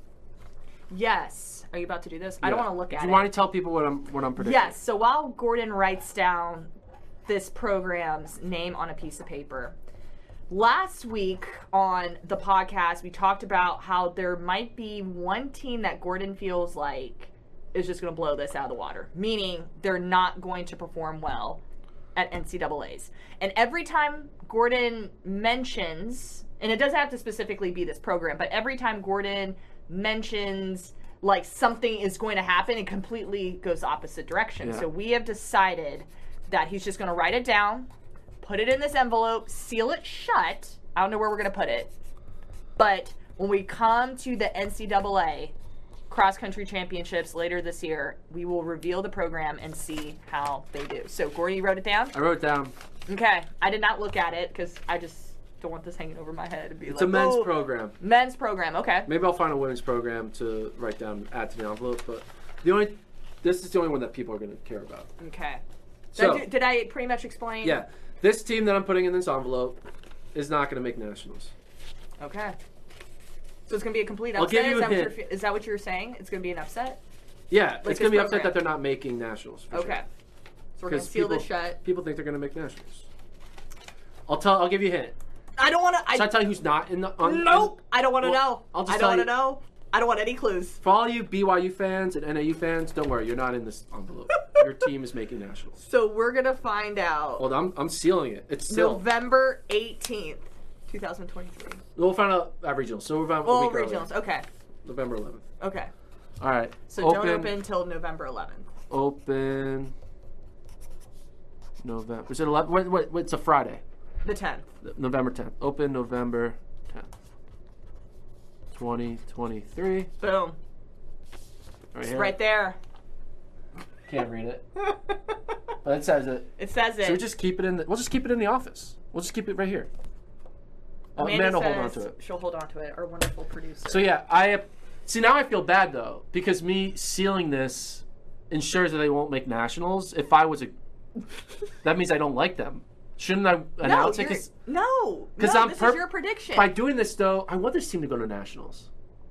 Speaker 6: Yes. Are you about to do this? I don't want to look at it.
Speaker 5: Do you want to tell people what I'm predicting?
Speaker 6: Yes. So while Gordon writes down this program's name on a piece of paper, last week on the podcast, we talked about how there might be one team that Gordon feels like is just going to blow this out of the water, meaning they're not going to perform well at NCAAs. And every time Gordon mentions, and it doesn't have to specifically be this program, but every time Gordon mentions like something is going to happen, it completely goes opposite direction.
Speaker 5: Yeah.
Speaker 6: So we have decided that he's just going to write it down, put it in this envelope, seal it shut. I don't know where we're going to put it. But when we come to the NCAA cross-country championships later this year, we will reveal the program and see how they do. So, Gordon, you wrote it down?
Speaker 5: I wrote it down.
Speaker 6: Okay. I did not look at it because I just don't want this hanging over my head and be
Speaker 5: It's a men's program.
Speaker 6: Men's program, okay.
Speaker 5: Maybe I'll find a women's program to write down, add to the envelope, but this is the only one that people are going to care about.
Speaker 6: Okay.
Speaker 5: So,
Speaker 6: did I pretty much explain?
Speaker 5: Yeah. This team that I'm putting in this envelope is not going to make nationals.
Speaker 6: Okay. So it's going to be a complete upset?
Speaker 5: I'll give you a hint.
Speaker 6: Is that what you're saying? It's going to be an upset?
Speaker 5: Yeah.
Speaker 6: Like
Speaker 5: it's going to be upset
Speaker 6: program.
Speaker 5: that they're not making nationals. For
Speaker 6: Okay.
Speaker 5: Sure.
Speaker 6: So we're going to seal this shut.
Speaker 5: People think they're going to make nationals. I'll give you a hint.
Speaker 6: I don't want to.
Speaker 5: Should I tell you who's not in the?
Speaker 6: Nope. I don't want to know.
Speaker 5: I'll just
Speaker 6: I don't
Speaker 5: tell
Speaker 6: want to
Speaker 5: you.
Speaker 6: know. I don't want any clues.
Speaker 5: For all you BYU fans and NAU fans, don't worry, you're not in this envelope. Your team is making nationals.
Speaker 6: So we're gonna find out.
Speaker 5: Well, I'm sealing it. It's sealed.
Speaker 6: November 18th, 2023.
Speaker 5: We'll find out at regionals. So we're about a week
Speaker 6: regionals.
Speaker 5: earlier.
Speaker 6: Okay.
Speaker 5: November 11th.
Speaker 6: Okay.
Speaker 5: All right.
Speaker 6: So don't open until November 11th.
Speaker 5: Open. November. Is it 11? Wait, it's a Friday.
Speaker 6: The 10th.
Speaker 5: November 10th. Open November 10th. 2023.
Speaker 6: Boom.
Speaker 5: Right
Speaker 6: It's
Speaker 5: here.
Speaker 6: right there.
Speaker 5: Can't read it. But it says it.
Speaker 6: It says it.
Speaker 5: So we'll just keep it in the office. We'll just keep it right here.
Speaker 6: Amanda
Speaker 5: will hold on
Speaker 6: says
Speaker 5: to it.
Speaker 6: She'll hold on to it. Our wonderful producer.
Speaker 5: So yeah, see now I feel bad though because me sealing this ensures that they won't make nationals. If I was that means I don't like them. Shouldn't I announce it? Because
Speaker 6: this is your prediction.
Speaker 5: By doing this though, I want this team to go to nationals.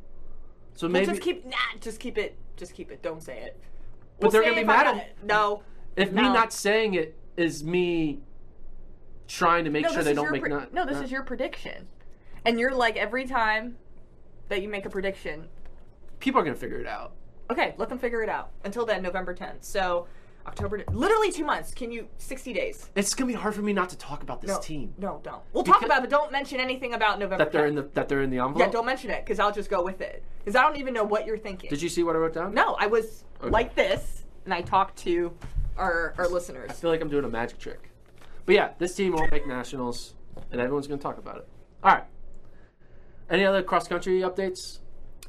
Speaker 5: So maybe
Speaker 6: just keep it. Just keep it. Don't say it.
Speaker 5: But they're gonna be mad at me.
Speaker 6: No.
Speaker 5: If me not saying it is me trying to make sure they don't make
Speaker 6: this is your prediction, and you're like every time that you make a prediction,
Speaker 5: people are gonna figure it out.
Speaker 6: Okay, let them figure it out. Until then, November 10th. So October, literally 2 months. 60 days.
Speaker 5: It's gonna be hard for me not to talk about this team.
Speaker 6: No, don't. We'll talk about it, but don't mention anything about November.
Speaker 5: That they're in the envelope.
Speaker 6: Yeah, don't mention it because I'll just go with it because I don't even know what you're thinking.
Speaker 5: Did you see what I wrote down?
Speaker 6: No, I was like this, and I talked to our listeners.
Speaker 5: I feel like I'm doing a magic trick. But yeah, this team won't make nationals, and everyone's going to talk about it. All right. Any other cross-country updates?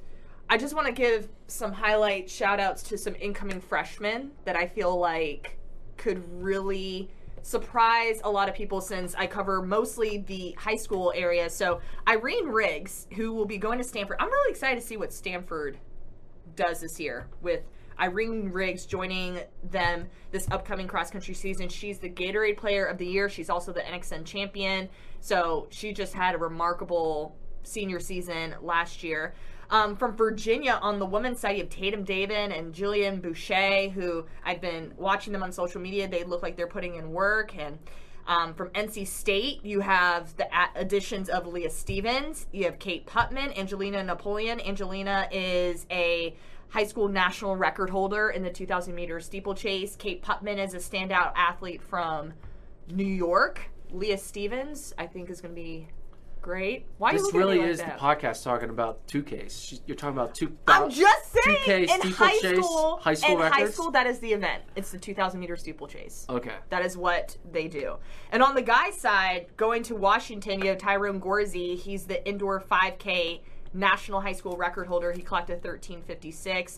Speaker 6: I just want to give some highlight shout-outs to some incoming freshmen that I feel like could really surprise a lot of people since I cover mostly the high school area. So Irene Riggs, who will be going to Stanford. I'm really excited to see what Stanford does this year with Irene Riggs joining them this upcoming cross-country season. She's the Gatorade Player of the Year. She's also the NXN champion. So she just had a remarkable senior season last year. From Virginia, on the women's side, you have Tatum Davin and Jillian Boucher, who I've been watching them on social media. They look like they're putting in work. And from NC State, you have the additions of Leah Stevens. You have Kate Putman, Angelina Napoleon. Angelina is a high school national record holder in the 2,000-meter steeplechase. Kate Putman is a standout athlete from New York. Leah Stevens, I think, is going to be great. Why
Speaker 5: this
Speaker 6: are you looking
Speaker 5: really
Speaker 6: at me
Speaker 5: is
Speaker 6: like that?
Speaker 5: the podcast talking about 2Ks. You're talking about
Speaker 6: I'm just saying,
Speaker 5: 2K
Speaker 6: in
Speaker 5: steeplechase,
Speaker 6: high school
Speaker 5: records?
Speaker 6: that is the event. It's the 2,000-meter steeplechase.
Speaker 5: Okay.
Speaker 6: That is what they do. And on the guys' side, going to Washington, you have Tyrone Gorsey. He's the indoor 5K national high school record holder. He clocked a 13:56.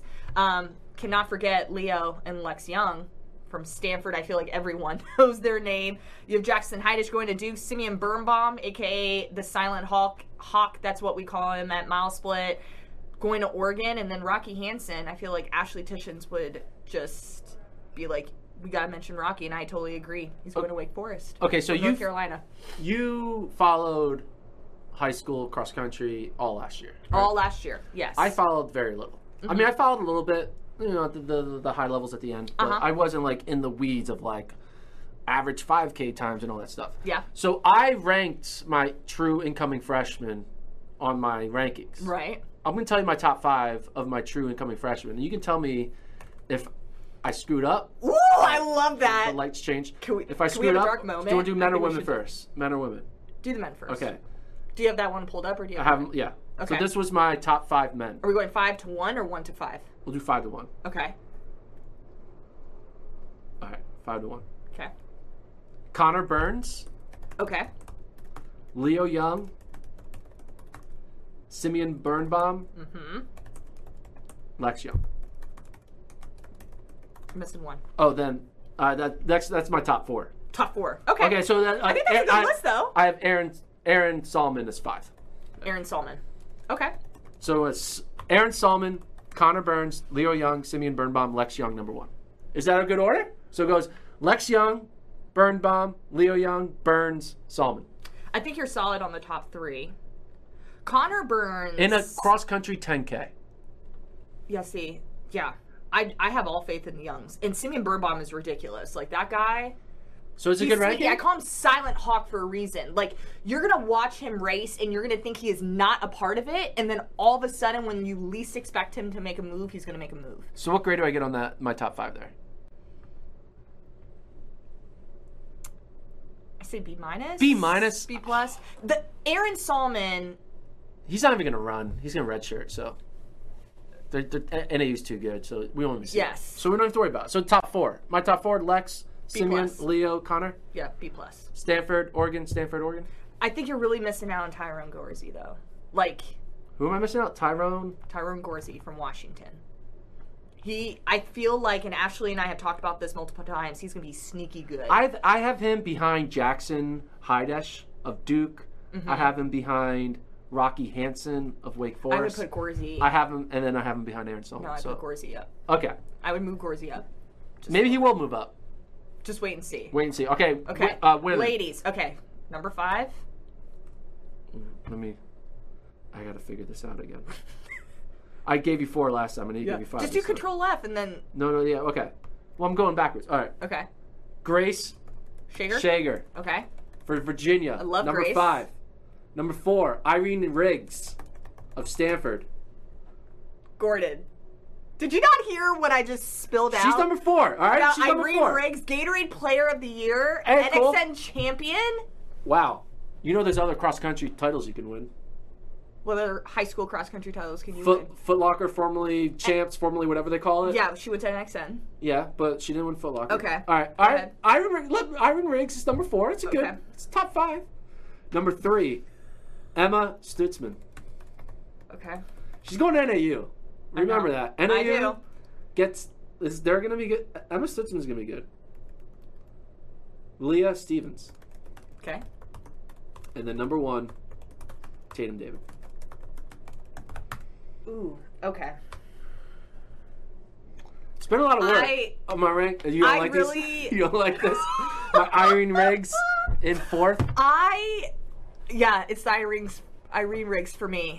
Speaker 6: Cannot forget Leo and Lex Young from Stanford. I feel like everyone knows their name. You have Jackson Heidish going to Duke. Simeon Birnbaum, a.k.a. the Silent Hawk, that's what we call him at Mile Split, going to Oregon. And then Rocky Hansen, I feel like Ashley Tishins would just be like, we got to mention Rocky, and I totally agree. He's going to Wake Forest.
Speaker 5: Okay, so
Speaker 6: North Carolina.
Speaker 5: You followed high school cross country all last year. Right?
Speaker 6: All last year, yes.
Speaker 5: I followed very little. I mean, I followed a little bit, the high levels at the end, but I wasn't like in the weeds of like average 5K times and all that stuff.
Speaker 6: Yeah.
Speaker 5: So I ranked my true incoming freshmen on my rankings.
Speaker 6: Right.
Speaker 5: I'm going to tell you my top 5 of my true incoming freshmen, and you can tell me if I screwed up.
Speaker 6: Ooh, I love that.
Speaker 5: The lights change.
Speaker 6: Can
Speaker 5: If I
Speaker 6: we
Speaker 5: screwed
Speaker 6: have a
Speaker 5: up,
Speaker 6: dark moment?
Speaker 5: do you want to do men
Speaker 6: I
Speaker 5: or
Speaker 6: think we
Speaker 5: women
Speaker 6: should
Speaker 5: first? Men or women?
Speaker 6: Do the men first.
Speaker 5: Okay.
Speaker 6: Do you have that one pulled up, or do you
Speaker 5: I
Speaker 6: have
Speaker 5: have them, yeah.
Speaker 6: Okay.
Speaker 5: So this was my top 5 men.
Speaker 6: Are we going 5 to 1 or 1 to 5?
Speaker 5: We'll do 5 to 1.
Speaker 6: Okay.
Speaker 5: All right, 5 to 1.
Speaker 6: Okay.
Speaker 5: Connor Burns,
Speaker 6: Okay.
Speaker 5: Leo Young, Simeon Birnbaum, Lex Young.
Speaker 6: I'm missing one.
Speaker 5: Oh, then that's my top 4.
Speaker 6: Top 4. Okay.
Speaker 5: Okay, so that,
Speaker 6: I think that's a good list, though.
Speaker 5: I have Aaron Solomon as 5.
Speaker 6: Aaron Solomon. Okay.
Speaker 5: So it's Aaron Solomon, Connor Burns, Leo Young, Simeon Birnbaum, Lex Young, number 1. Is that a good order? So it goes Lex Young, Birnbaum, Leo Young, Burns, Solomon.
Speaker 6: I think you're solid on the top 3. Connor Burns.
Speaker 5: In a cross-country 10K.
Speaker 6: Yeah, see. Yeah. I have all faith in the Youngs. And Simeon Birnbaum is ridiculous. Like, that guy,
Speaker 5: So it's a good ranking?
Speaker 6: I call him Silent Hawk for a reason. Like, you're going to watch him race, and you're going to think he is not a part of it, and then all of a sudden, when you least expect him to make a move, he's going to make a move.
Speaker 5: So what grade do I get on my top 5 there?
Speaker 6: I say B-.
Speaker 5: B-?
Speaker 6: B+. The Aaron Solomon...
Speaker 5: He's not even going to run. He's going to redshirt, so... NAU's too good, so we won't even see it. So we don't have to worry about it. So top 4. My top 4, Lex... Simeon, Leo, Connor?
Speaker 6: Yeah, B+.
Speaker 5: Stanford, Oregon.
Speaker 6: I think you're really missing out on Tyrone Gorsey, though. Like...
Speaker 5: Who am I missing out? Tyrone
Speaker 6: Gorsey from Washington. I feel like, and Ashley and I have talked about this multiple times, he's going to be sneaky good.
Speaker 5: I have him behind Jackson Heidesh of Duke. Mm-hmm. I have him behind Rocky Hansen of Wake Forest.
Speaker 6: I would put Gorsey.
Speaker 5: I have him behind Aaron Solomon.
Speaker 6: No, I'd put Gorsey up.
Speaker 5: Okay.
Speaker 6: I would move Gorsey up.
Speaker 5: Maybe he will move up.
Speaker 6: Just wait and see.
Speaker 5: Okay. Women.
Speaker 6: Ladies. Okay. Number 5.
Speaker 5: I got to figure this out again. I gave you 4 last time. I need to give you 5.
Speaker 6: Just do Control F and then...
Speaker 5: No, yeah, okay. Well, I'm going backwards. All right.
Speaker 6: Okay.
Speaker 5: Grace Shager.
Speaker 6: Okay.
Speaker 5: For Virginia.
Speaker 6: I love
Speaker 5: Number
Speaker 6: Grace.
Speaker 5: 5. Number 4, Irene Riggs of Stanford.
Speaker 6: Gordon. Did you not hear what I just spilled out?
Speaker 5: She's number 4, all right?
Speaker 6: About
Speaker 5: She's number 4.
Speaker 6: Irene Riggs, Gatorade Player of the Year,
Speaker 5: Hey,
Speaker 6: NXN
Speaker 5: cool.
Speaker 6: Champion.
Speaker 5: Wow. You know there's other cross-country titles you can win.
Speaker 6: What other high school cross-country titles can you win?
Speaker 5: Foot Locker, formerly Champs, formerly whatever they call it.
Speaker 6: Yeah, she went to NXN.
Speaker 5: Yeah, but she didn't win Foot Locker.
Speaker 6: Okay.
Speaker 5: All right. Irene Riggs is number 4. It's good. It's top 5. Number 3, Emma Stutzman.
Speaker 6: Okay.
Speaker 5: She's going to NAU. Remember that. NAU
Speaker 6: I do.
Speaker 5: They're going to be good. Emma Stutzman's going to be good. Leah Stevens.
Speaker 6: Okay.
Speaker 5: And then number 1, Tatum David.
Speaker 6: Ooh, okay.
Speaker 5: It's been a lot of work on my rank. You don't like this? You don't like this? My Irene Riggs in 4th?
Speaker 6: It's the Irene Riggs for me.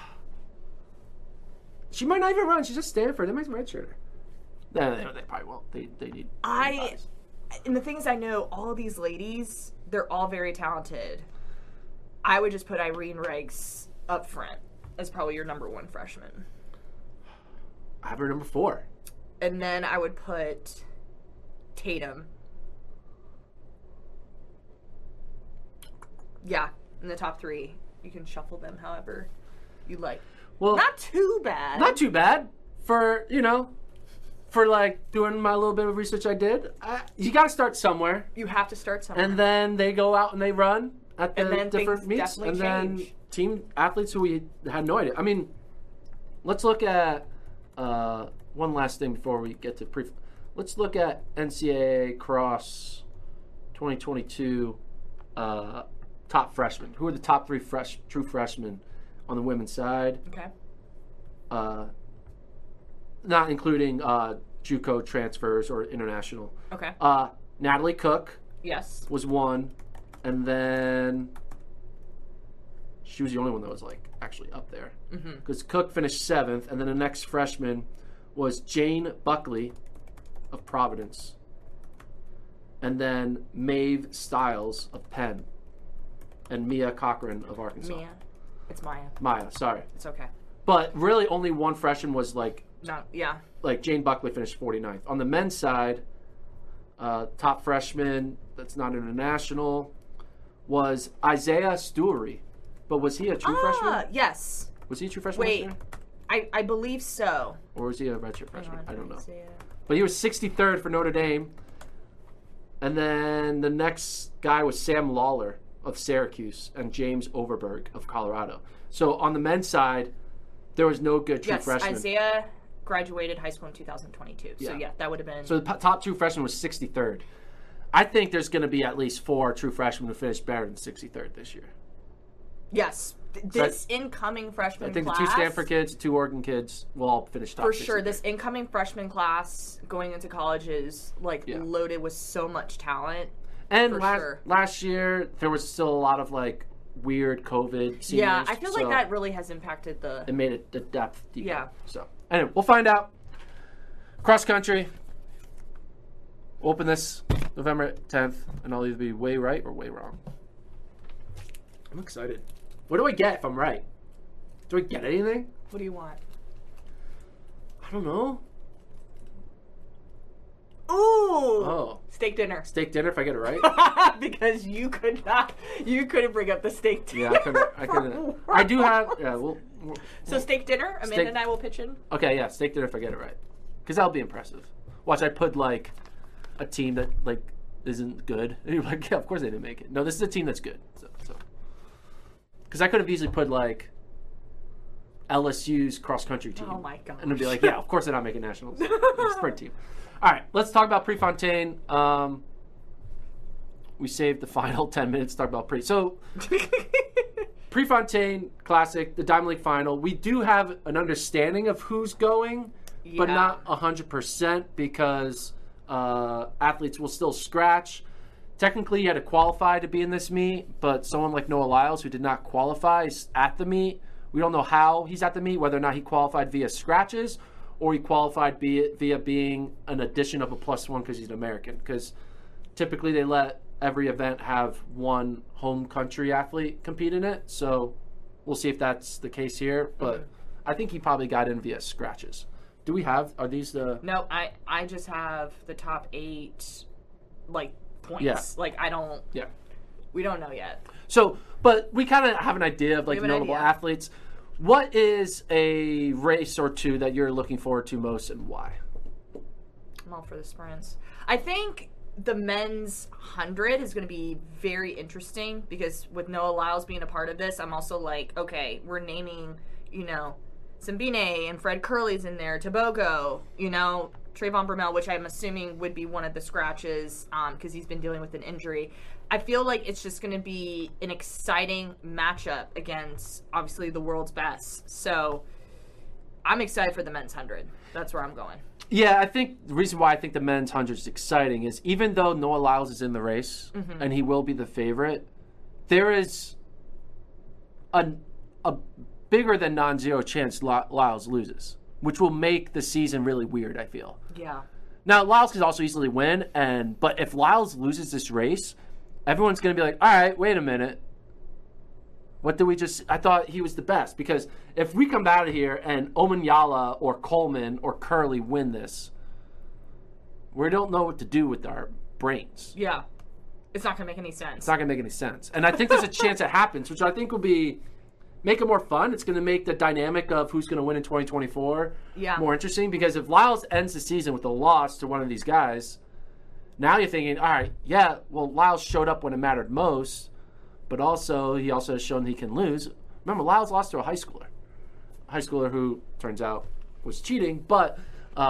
Speaker 5: She might not even run. She's just Stanford. They might redshirt her. No, they probably won't. They need...
Speaker 6: And the thing is, I know all these ladies, they're all very talented. I would just put Irene Riggs up front as probably your number 1 freshman.
Speaker 5: I have her number 4.
Speaker 6: And then I would put Tatum. Yeah, in the top 3. You can shuffle them however you like.
Speaker 5: Well,
Speaker 6: not too bad.
Speaker 5: Not too bad for like doing my little bit of research I did. You got to start somewhere.
Speaker 6: You have to start somewhere.
Speaker 5: And then they go out and they run at the different meets.
Speaker 6: And
Speaker 5: then team athletes who we had no idea. I mean, let's look at one last thing before we get to let's look at NCAA Cross 2022 top freshmen. Who are the top 3 true freshmen on the women's side?
Speaker 6: Okay.
Speaker 5: Not including JUCO transfers or international.
Speaker 6: Okay.
Speaker 5: Natalie Cook.
Speaker 6: Yes.
Speaker 5: Was 1, and then she was the only one that was like actually up there because Cook finished 7th, and then the next freshman was Jane Buckley of Providence, and then Maeve Stiles of Penn, and Mia Cochran of Arkansas.
Speaker 6: It's Maya.
Speaker 5: Maya, sorry.
Speaker 6: It's okay.
Speaker 5: But really, only one freshman was like. Like Jane Buckley finished 49th. On the men's side, top freshman that's not international was Isaiah Stewary. But was he a true freshman?
Speaker 6: Yes.
Speaker 5: Was he a true freshman?
Speaker 6: Wait, I believe so.
Speaker 5: Or was he a redshirt freshman? I don't know. But he was 63rd for Notre Dame. And then the next guy was Sam Lawler of Syracuse and James Overberg of Colorado. So on the men's side, there was no good true freshman.
Speaker 6: Isaiah graduated high school in 2022. So that would have been...
Speaker 5: So the top true freshman was 63rd. I think there's going to be at least 4 true freshmen who finish better than 63rd this year.
Speaker 6: Yes. This incoming freshman class...
Speaker 5: I think the 2 Stanford kids, 2 Oregon kids will all finish top 63rd.
Speaker 6: For sure. This incoming freshman class going into college is loaded with so much talent.
Speaker 5: And last year, there was still a lot of weird COVID seniors.
Speaker 6: Yeah, I feel like that really has impacted the...
Speaker 5: It made it the depth deeper.
Speaker 6: Yeah.
Speaker 5: So, anyway, we'll find out. Cross country. Open this. November 10th, and I'll either be way right or way wrong. I'm excited. What do I get if I'm right? Do I get anything?
Speaker 6: What do you want?
Speaker 5: I don't know.
Speaker 6: Ooh!
Speaker 5: Oh.
Speaker 6: Steak dinner.
Speaker 5: Steak dinner if I get it right?
Speaker 6: Because you couldn't bring up the steak dinner.
Speaker 5: Yeah, I couldn't. I do have, yeah,
Speaker 6: So steak dinner, Amanda and I will pitch in.
Speaker 5: Okay, yeah, steak dinner if I get it right. Because that'll be impressive. Watch, I put, like, a team that, like, isn't good. And you're like, yeah, of course they didn't make it. No, this is a team that's good. So. Because I could have easily put, like, LSU's cross-country team.
Speaker 6: Oh, my gosh.
Speaker 5: And it'd be like, yeah, of course they're not making nationals. Sprint team. All right, let's talk about Prefontaine. We saved the final 10 minutes to talk about Pre. So, Prefontaine Classic, the Diamond League Final. We do have an understanding of who's going, but not 100% because athletes will still scratch. Technically, you had to qualify to be in this meet, but someone like Noah Lyles, who did not qualify, is at the meet. We don't know how he's at the meet, whether or not he qualified via scratches or he qualified via being an addition of a +1 because he's an American. Because typically they let every event have one home country athlete compete in it. So we'll see if that's the case here. But I think he probably got in via scratches. Do we have, are these the...
Speaker 6: No, I just have the top 8, like, points.
Speaker 5: Yeah.
Speaker 6: Like, I don't...
Speaker 5: Yeah.
Speaker 6: We don't know yet.
Speaker 5: So, but we kind of have an idea of, like, notable athletes. What is a race or two that you're looking forward to most and why?
Speaker 6: I'm all for the sprints. I think the men's 100 is going to be very interesting because with Noah Lyles being a part of this, I'm also like, okay, we're naming, you know, Simbine and Fred Curley's in there, Tabogo, you know, Trayvon Bromell, which I'm assuming would be one of the scratches because he's been dealing with an injury. I feel like it's just going to be an exciting matchup against, obviously, the world's best. So I'm excited for the men's 100. That's where I'm going.
Speaker 5: Yeah, I think the reason why I think the men's 100 is exciting is even though Noah Lyles is in the race and he will be the favorite, there is a bigger than non-zero chance Lyles loses, which will make the season really weird, I feel.
Speaker 6: Yeah.
Speaker 5: Now, Lyles could also easily win, but if Lyles loses this race, everyone's going to be like, all right, wait a minute. What did we just... I thought he was the best. Because if we come out of here and Omanyala or Coleman or Curley win this, we don't know what to do with our brains.
Speaker 6: Yeah. It's not going to make any sense.
Speaker 5: It's not going to make any sense. And I think there's a chance it happens, which I think will be... make it more fun. It's going to make the dynamic of who's going to win in 2024 more interesting. Because if Lyles ends the season with a loss to one of these guys... now you're thinking, all right, yeah, well, Lyles showed up when it mattered most, but also he also has shown he can lose. Remember, Lyles lost to a high schooler who turns out was cheating, but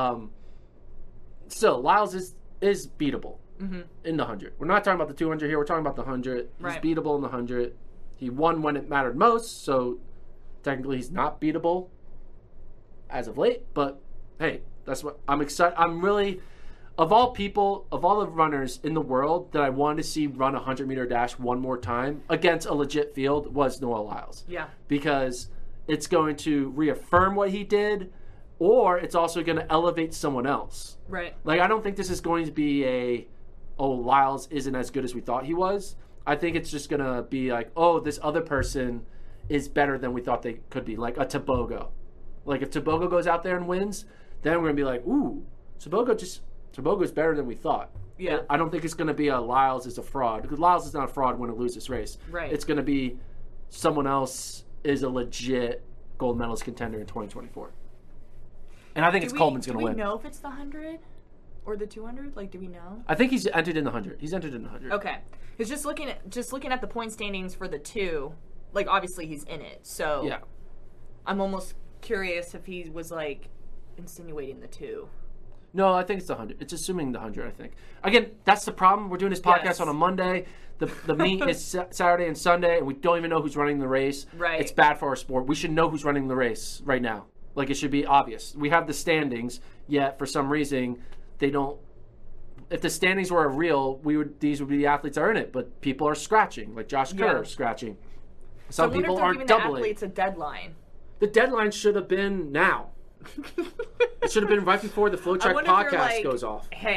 Speaker 5: still, Lyles is beatable in the 100. We're not talking about the 200 here. We're talking about the 100. He's beatable in the 100. He won when it mattered most, so technically he's not beatable as of late. But hey, that's what I'm excited. I'm really... Of all people, of all the runners in the world that I wanted to see run a 100-meter dash one more time against a legit field was Noah Lyles. Yeah. Because it's going to reaffirm what he did, or it's also going to elevate someone else. Right. Like, I don't think this is going to be Lyles isn't as good as we thought he was. I think it's just going to be like, oh, this other person is better than we thought they could be. Like a Tabogo. Like, if Tabogo goes out there and wins, then we're going to be like, ooh, Tabogo's better than we thought. Yeah. I don't think it's going to be a Lyles is a fraud, because Lyles is not a fraud when it loses this race. Right. It's going to be someone else is a legit gold medalist contender in 2024. And I think Coleman's going to win.
Speaker 6: Do we know if it's the 100 or the 200? Like, do we know?
Speaker 5: I think he's entered in the 100. He's entered in the 100.
Speaker 6: Okay. Because just looking at the point standings for the 2, like, obviously he's in it. So yeah. I'm almost curious if he was, like, insinuating the 2.
Speaker 5: No, I think it's the 100. It's assuming the 100, I think. Again, that's the problem. We're doing this podcast on a Monday. The meet is Saturday and Sunday, and we don't even know who's running the race. Right. It's bad for our sport. We should know who's running the race right now. Like, it should be obvious. We have the standings, yet for some reason they don't. If the standings were real, these would be the athletes that are in it. But people are scratching, like Josh Kerr scratching. Some people aren't doubling.
Speaker 6: The athletes a deadline.
Speaker 5: The deadline should have been now. It should have been right before the FloTrack podcast goes off.
Speaker 6: Hey,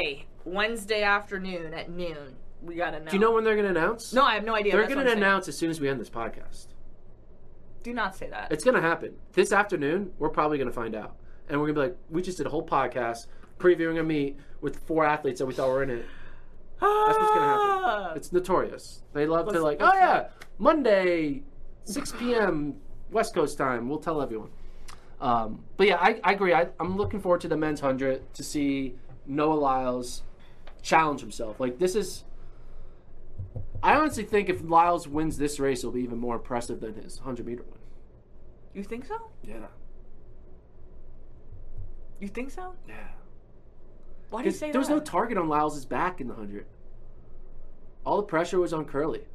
Speaker 6: Wednesday afternoon at noon. We gotta know.
Speaker 5: Do you know when they're going to announce?
Speaker 6: No, I have no idea.
Speaker 5: They're going to announce as soon as we end this podcast.
Speaker 6: Do not say that.
Speaker 5: It's going to happen. This afternoon, we're probably going to find out. And we're going to be like, we just did a whole podcast previewing a meet with 4 athletes that we thought were in it. That's what's going to happen. It's notorious. They love to like, oh yeah, Monday, 6 p.m. West Coast time. We'll tell everyone. But yeah, I agree. I'm looking forward to the men's 100 to see Noah Lyles challenge himself. Like, this is... I honestly think if Lyles wins this race, it'll be even more impressive than his 100-meter win.
Speaker 6: You think so?
Speaker 5: Yeah.
Speaker 6: You think so?
Speaker 5: Yeah.
Speaker 6: Why do you say that?
Speaker 5: There was no target on Lyles' back in the 100. All the pressure was on Curly.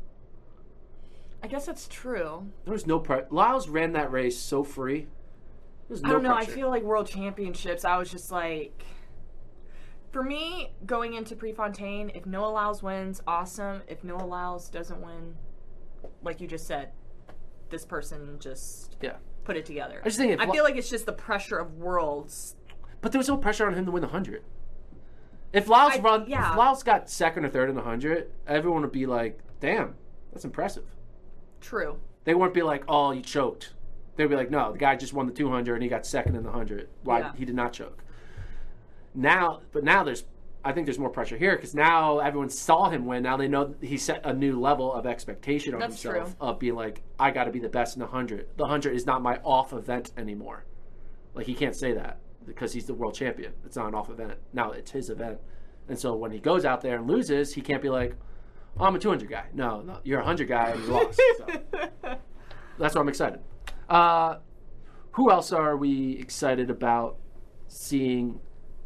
Speaker 6: I guess that's true.
Speaker 5: There was no pressure. Lyles ran that race so free. There's no
Speaker 6: I don't know.
Speaker 5: pressure.
Speaker 6: I feel like World Championships, I was just like... For me, going into Prefontaine, if Noah Lyles wins, awesome. If Noah Lyles doesn't win, like you just said, this person just put it together.
Speaker 5: I feel
Speaker 6: like it's just the pressure of Worlds.
Speaker 5: But there was no pressure on him to win the 100. If Lyles got second or third in the 100, everyone would be like, damn, that's impressive.
Speaker 6: True.
Speaker 5: They wouldn't be like, oh, you choked. They'd be like, no, the guy just won the 200 and he got second in the 100. Why he did not choke. Now I think there's more pressure here because now everyone saw him win. Now they know he set a new level of expectation on himself of being like, I got to be the best in the 100. The 100 is not my off event anymore. Like, he can't say that because he's the world champion. It's not an off event. Now it's his event. And so when he goes out there and loses, he can't be like, oh, I'm a 200 guy. No, you're a 100 guy and you lost. So that's why I'm excited. Who else are we excited about seeing?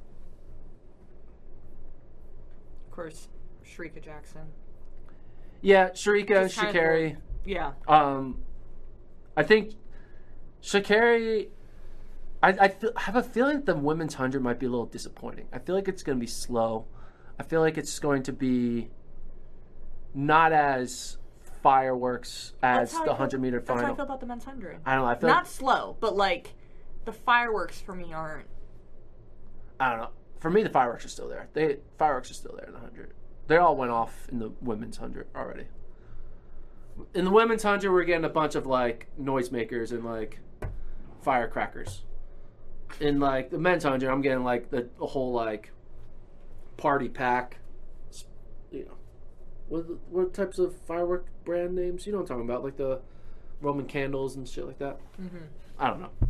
Speaker 6: Of course, Shericka Jackson.
Speaker 5: Yeah, Shericka, Sha'Carri.
Speaker 6: Yeah.
Speaker 5: I think Sha'Carri, I have a feeling the women's 100 might be a little disappointing. I feel like it's going to be slow. I feel like it's going to be not as fireworks as the 100-meter final.
Speaker 6: That's how I feel about the men's 100.
Speaker 5: I don't know. I feel
Speaker 6: not slow, but like the fireworks for me aren't.
Speaker 5: I don't know. For me, the fireworks are still there. Fireworks are still there in the 100. They all went off in the women's 100 already. In the women's 100, we're getting a bunch of like noisemakers and like firecrackers. In like the men's 100, I'm getting like the whole like party pack. You know, what types of firework brand names? You know what I'm talking about, like the Roman candles and shit like that. Mm-hmm. I don't know.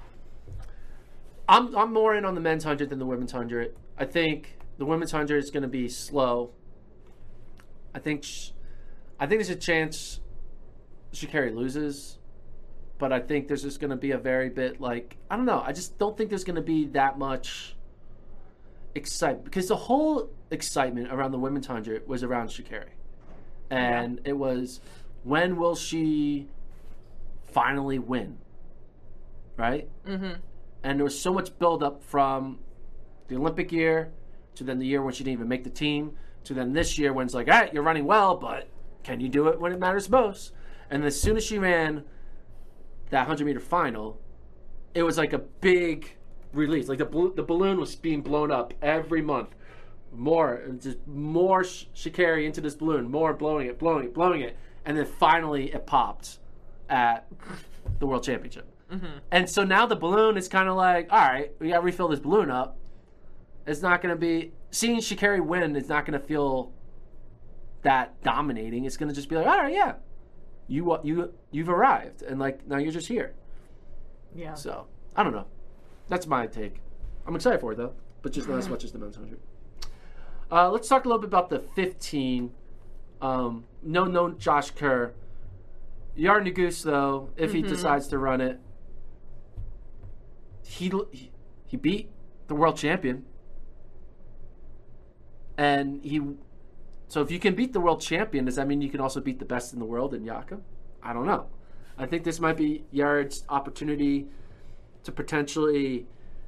Speaker 5: I'm more in on the men's 100 than the women's 100. I think the women's 100 is going to be slow. I think there's a chance Sha'Carri loses, but I think there's just going to be a very bit like, I don't know. I just don't think there's going to be that much excitement because the whole excitement around the women's 100 was around Sha'Carri, and it was when will she finally win, right? Mm-hmm. And there was so much buildup from the Olympic year to then the year when she didn't even make the team to then this year when it's like, all right, you're running well, but can you do it when it matters most? And as soon as she ran that 100-meter final, it was like a big release. Like the balloon was being blown up every month. More Sha'Carri into this balloon, more blowing it. And then finally it popped at the World Championship. Mm-hmm. And so now the balloon is kind of like, all right, we got to refill this balloon up. It's not going to be... Seeing Sha'Carri win is not going to feel that dominating. It's going to just be like, all right, yeah. You've arrived. And, like, now you're just here. Yeah. So, I don't know. That's my take. I'm excited for it, though. But just not as much as the men's 100. Let's talk a little bit about the 15. No Josh Kerr. Yared Nuguse, though, if he decides to run it, he beat the world champion. And so if you can beat the world champion, does that mean you can also beat the best in the world in Jakob? I don't know. I think this might be Yared's opportunity to potentially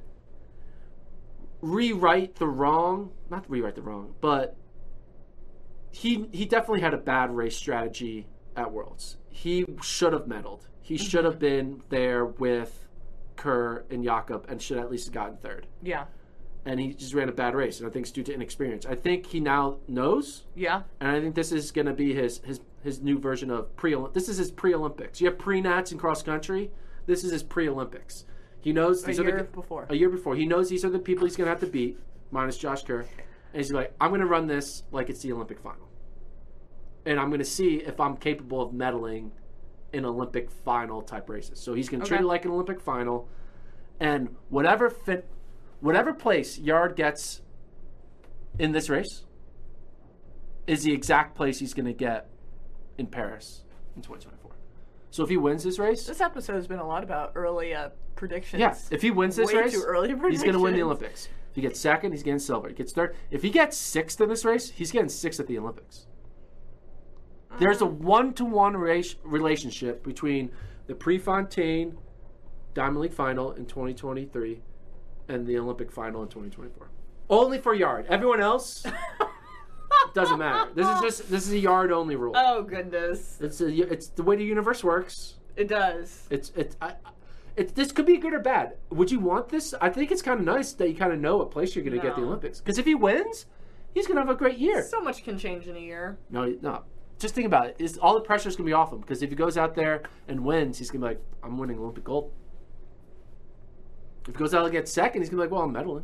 Speaker 5: not rewrite the wrong, but he definitely had a bad race strategy at Worlds. He should have medaled. He should have been there with Kerr and Jakob and should at least have gotten third.
Speaker 6: Yeah.
Speaker 5: and he just ran a bad race, and I think it's due to inexperience. I think he now knows.
Speaker 6: Yeah.
Speaker 5: And I think this is going to be his new version of this is his pre-Olympics. You have pre-nats in cross country. This is his pre-Olympics. He knows
Speaker 6: a year before.
Speaker 5: A year before. He knows these are the people he's going to have to beat, minus Josh Kerr. And he's like, I'm going to run this like it's the Olympic final. And I'm going to see if I'm capable of medaling in Olympic final type races. So he's going to treat it like an Olympic final. And whatever place Yard gets in this race is the exact place he's going to get in Paris in 2024. So if he wins this race...
Speaker 7: This episode has been a lot about early predictions.
Speaker 5: Yeah, if he wins this race,
Speaker 7: too early
Speaker 5: he's going to win the Olympics. If he gets second, he's getting silver. He gets third. If he gets sixth in this race, he's getting sixth at the Olympics. There's a 1-to-1 relationship between the Prefontaine Diamond League final in 2023 and the Olympic final in 2024. Only for Yard. Everyone else doesn't matter. This is a Yard only rule.
Speaker 7: Oh goodness!
Speaker 5: It's the way the universe works.
Speaker 7: It does.
Speaker 5: This could be good or bad. Would you want this? I think it's kind of nice that you kind of know what place you're going to get the Olympics. Because if he wins, he's going to have a great year.
Speaker 7: So much can change in a year.
Speaker 5: No. Just think about it. All the pressure's going to be off him. Because if he goes out there and wins, he's going to be like, I'm winning Olympic gold. If he goes out and gets second, he's going to be like, well, I'm medaling.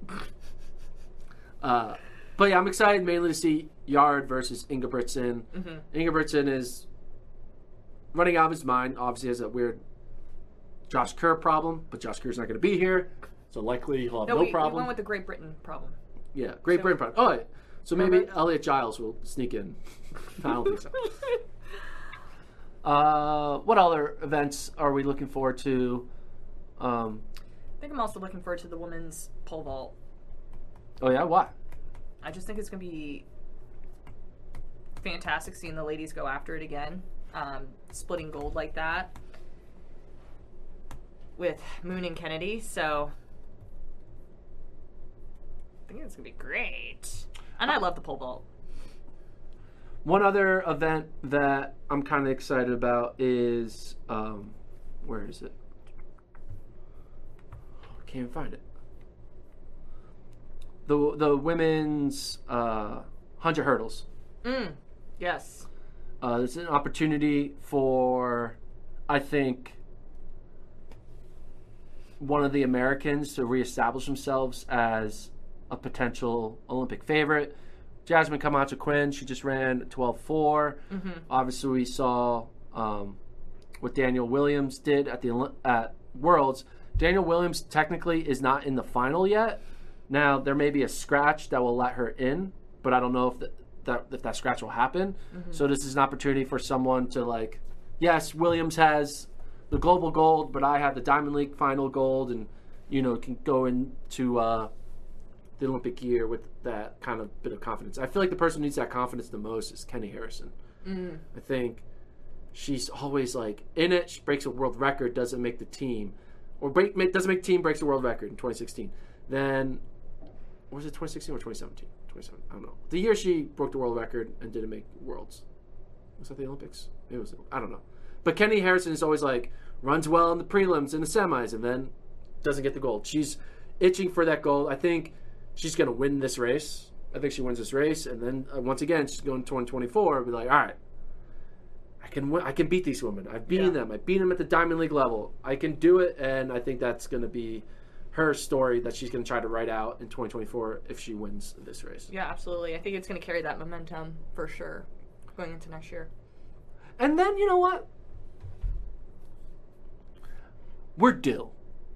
Speaker 5: But yeah, I'm excited mainly to see Yard versus Ingebrigtsen. Mm-hmm. Ingebrigtsen is running out of his mind. Obviously has a weird Josh Kerr problem, but Josh Kerr's not going to be here. So likely he'll have no problem.
Speaker 6: We went with the Great Britain problem.
Speaker 5: Yeah, Great Britain problem. Oh, yeah. So maybe Elliot Giles will sneak in. I don't think so. What other events are we looking forward to?
Speaker 6: I think I'm also looking forward to the women's pole vault.
Speaker 5: Oh, yeah? Why?
Speaker 6: I just think it's going to be fantastic seeing the ladies go after it again. Splitting gold like that with Moon and Kennedy. So I think it's going to be great. And I love the pole vault.
Speaker 5: One other event that I'm kind of excited about is, where is it? Can't even find it. The women's 100 hurdles.
Speaker 6: Yes.
Speaker 5: It's an opportunity for, I think, one of the Americans to reestablish themselves as a potential Olympic favorite. Jasmine Camacho Quinn, she just ran 12.4. Mm-hmm. Obviously, we saw what Daniel Williams did at Worlds. Daniel Williams technically is not in the final yet. Now, there may be a scratch that will let her in, but I don't know if that scratch will happen. Mm-hmm. So this is an opportunity for someone to, like, yes, Williams has the global gold, but I have the Diamond League final gold, and, can go into the Olympic year with that kind of bit of confidence. I feel like the person who needs that confidence the most is Kenny Harrison. I think she's always, like, in it. She breaks a world record, doesn't make the team. Or doesn't make the team, breaks the world record in 2016. Then, was it 2016 or 2017? 2017, I don't know. The year she broke the world record and didn't make Worlds. Was that the Olympics? It was. I don't know. But Kenny Harrison is always like, runs well in the prelims and the semis and then doesn't get the gold. She's itching for that gold. I think she's going to win this race. I think she wins this race. And then, once again, she's going to 2024 and be like, all right, I can beat these women. I've beaten them. I've beaten them at the Diamond League level. I can do it, and I think that's going to be her story that she's going to try to write out in 2024 if she wins this race.
Speaker 6: Yeah, absolutely. I think it's going to carry that momentum for sure going into next year.
Speaker 5: And then, you know what? We're due.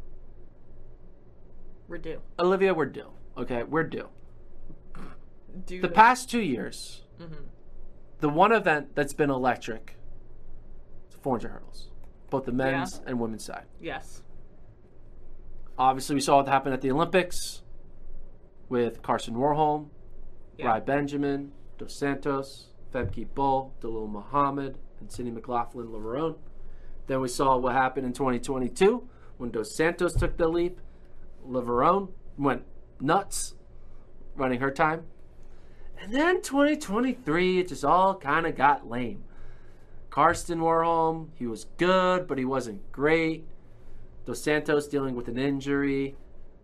Speaker 6: We're due.
Speaker 5: Olivia, we're due. Okay, we're due. The past 2 years, the one event that's been electric is 400 hurdles, both the men's and women's side.
Speaker 6: Yes.
Speaker 5: Obviously, we saw what happened at the Olympics with Carson Warholm, Rai Benjamin, Dos Santos, Femke Bull, Dalil Muhammad, and Sydney McLaughlin-Leverone. Then we saw what happened in 2022 when Dos Santos took the leap. Leverone went nuts running her time. And then 2023, it just all kind of got lame. Karsten Warholm, he was good, but he wasn't great. Dos Santos dealing with an injury.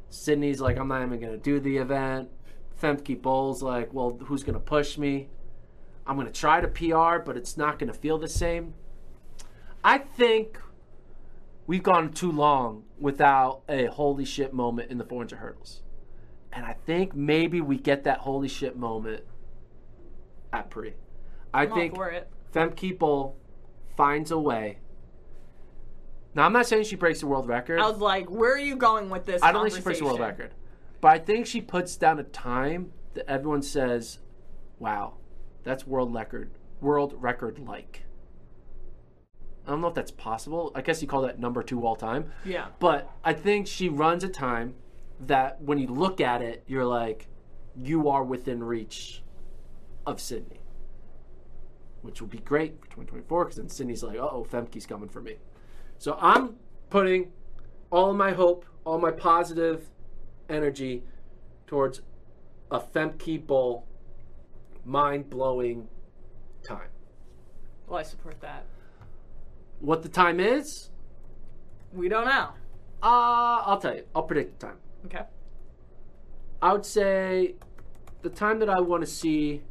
Speaker 5: Sydney's like, I'm not even going to do the event. Femke Bowles like, well, who's going to push me? I'm going to try to PR, but it's not going to feel the same. I think we've gone too long without a holy shit moment in the 400 hurdles. And I think maybe we get that holy shit moment at Pre. I think
Speaker 6: all for it.
Speaker 5: Femke Bol finds a way. Now, I'm not saying she breaks the world record.
Speaker 6: I was like, where are you going with this
Speaker 5: I don't think she breaks the world record. But I think she puts down a time that everyone says, wow, that's world record like. I don't know if that's possible. I guess you call that number 2 all time.
Speaker 6: Yeah.
Speaker 5: But I think she runs a time that when you look at it, you're like, you are within reach of Sydney. Which will be great for 2024 because then Sydney's like, uh-oh, Femke's coming for me. So I'm putting all of my hope, all my positive energy towards a Femke Bol mind-blowing time.
Speaker 6: Well, I support that.
Speaker 5: What the time is?
Speaker 6: We don't know.
Speaker 5: I'll tell you. I'll predict the time.
Speaker 6: Okay.
Speaker 5: I would say the time that I want to see,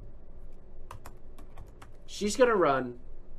Speaker 5: she's going to run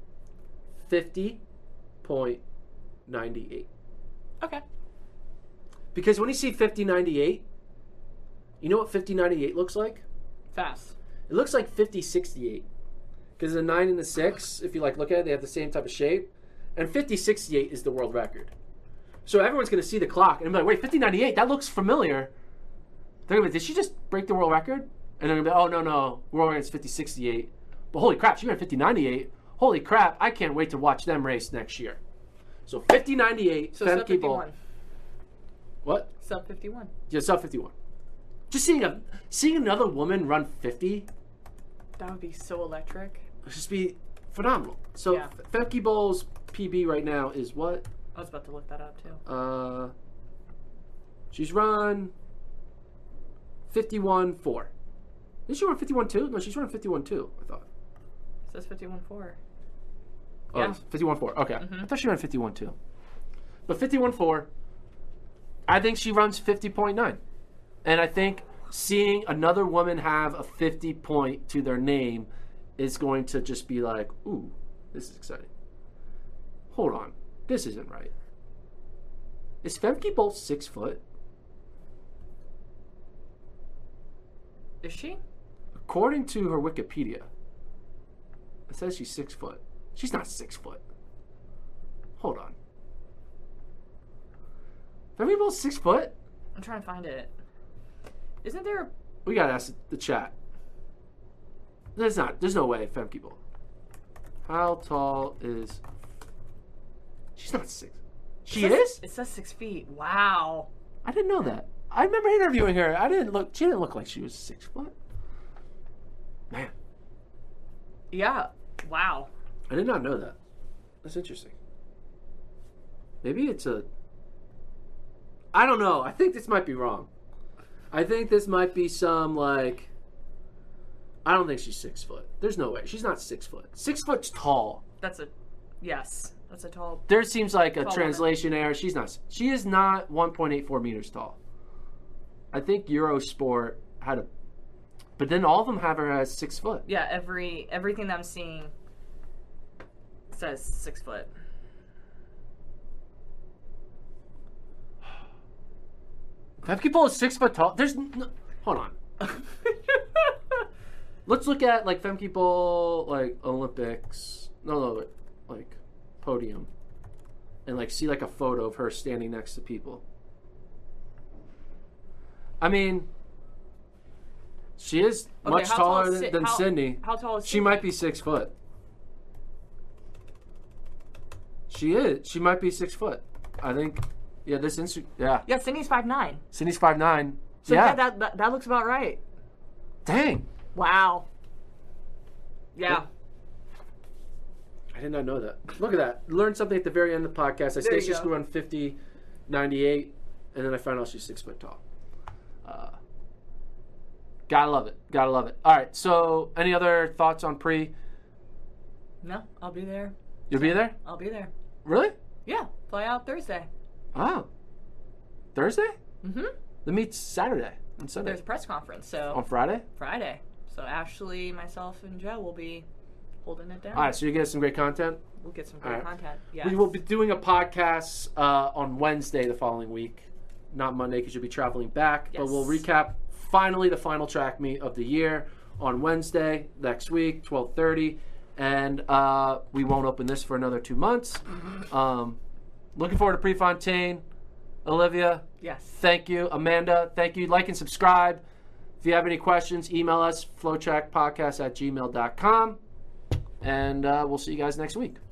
Speaker 5: 50.98.
Speaker 6: Okay.
Speaker 5: Because when you see 50.98, you know what 50.98 looks like?
Speaker 6: Fast.
Speaker 5: It looks like 50.68. Because the 9 and the 6, if you like look at it, they have the same type of shape. And 50.68 is the world record. So everyone's going to see the clock and be like, wait, 50.98, that looks familiar. They're going to be, did she just break the world record? And they're going to be, oh, no, world record's 50.68. But holy crap, she ran 50.98. Holy crap, I can't wait to watch them race next year. So 50.98,
Speaker 6: So sub
Speaker 5: Femke
Speaker 6: 51.
Speaker 5: Bol. What?
Speaker 6: Sub 51.
Speaker 5: Yeah, sub 51. Just seeing another woman run 50
Speaker 6: That would be so electric.
Speaker 5: would just be phenomenal. So
Speaker 6: Yeah.
Speaker 5: Femke Bol's PB right now is what?
Speaker 6: I was about to look that up too.
Speaker 5: She's run 51.4. Did she run 51.2? No, she's running 51.2, I thought.
Speaker 6: It says 51.4.
Speaker 5: Oh,
Speaker 6: Yeah.
Speaker 5: 51.4. Okay. I thought she ran 51.2. But 51.4, I think she runs 50.9. And I think seeing another woman have a 50 point to their name is going to just be like, ooh, this is exciting. Hold on. This isn't right. Is Femke Bol 6 foot?
Speaker 6: Is she?
Speaker 5: According to her Wikipedia, it says she's 6 foot. She's not 6 foot. Hold on. Femke Bol's 6 foot?
Speaker 6: I'm trying to find it. Isn't there a...
Speaker 5: We gotta ask the chat. There's no way Femke Bol. How tall is... She's not 6. She is?
Speaker 6: It says 6 feet. Wow.
Speaker 5: I didn't know that. I remember interviewing her. She didn't look like she was 6 foot. Man,
Speaker 6: Yeah. Wow.
Speaker 5: I did not know that. That's interesting. Maybe it's a... I don't know. I think this might be wrong. I think this might be some, like... I don't think she's 6 foot. There's no way. She's not 6 foot. 6 foot's tall.
Speaker 6: That's a... Yes. That's a tall...
Speaker 5: There seems like a
Speaker 6: Tall
Speaker 5: translation error. She is not 1.84 meters tall. I think Eurosport had a... But then all of them have her as 6 foot.
Speaker 6: Yeah, everything that I'm seeing says 6 foot.
Speaker 5: Femke Bol is 6 foot tall. There's no... Hold on. Let's look at like Femke Bol, like Olympics. No, like podium, and like see like a photo of her standing next to people. I mean, she is much
Speaker 6: how tall
Speaker 5: taller
Speaker 6: is
Speaker 5: than Sydney.
Speaker 6: How tall is
Speaker 5: She might be 6 foot. She is. She might be 6 foot. I think. Yeah, yeah.
Speaker 6: Yeah, Sydney's 5'9".
Speaker 5: Sydney's 5'9".
Speaker 6: So
Speaker 5: yeah.
Speaker 6: that looks about right.
Speaker 5: Dang.
Speaker 6: Wow. Yeah.
Speaker 5: I did not know that. Look at that. Learned something at the very end of the podcast. I say she's going to run 50.98, and then I found out she's 6 foot tall. Gotta love it. Gotta love it. All right. So, any other thoughts on Pre?
Speaker 6: No, I'll be there.
Speaker 5: You'll be there?
Speaker 6: I'll be there.
Speaker 5: Really?
Speaker 6: Yeah, fly out Thursday.
Speaker 5: Oh. Thursday?
Speaker 6: Mm-hmm.
Speaker 5: The meet's Saturday and Sunday.
Speaker 6: There's a press conference, so
Speaker 5: On Friday?
Speaker 6: Friday. So Ashley, myself, and Joe will be holding it down.
Speaker 5: All right, so you get some great content?
Speaker 6: We'll get some great
Speaker 5: right.
Speaker 6: content. Yes.
Speaker 5: We will be doing a podcast on Wednesday the following week. Not Monday because you'll be traveling back.
Speaker 6: Yes.
Speaker 5: But we'll recap finally the final track meet of the year on Wednesday next week, 12:30. And we won't open this for another 2 months. Looking forward to Prefontaine. Olivia,
Speaker 6: Yes.
Speaker 5: thank you. Amanda, thank you. Like and subscribe. If you have any questions, email us, flowtrackpodcast@gmail.com. And we'll see you guys next week.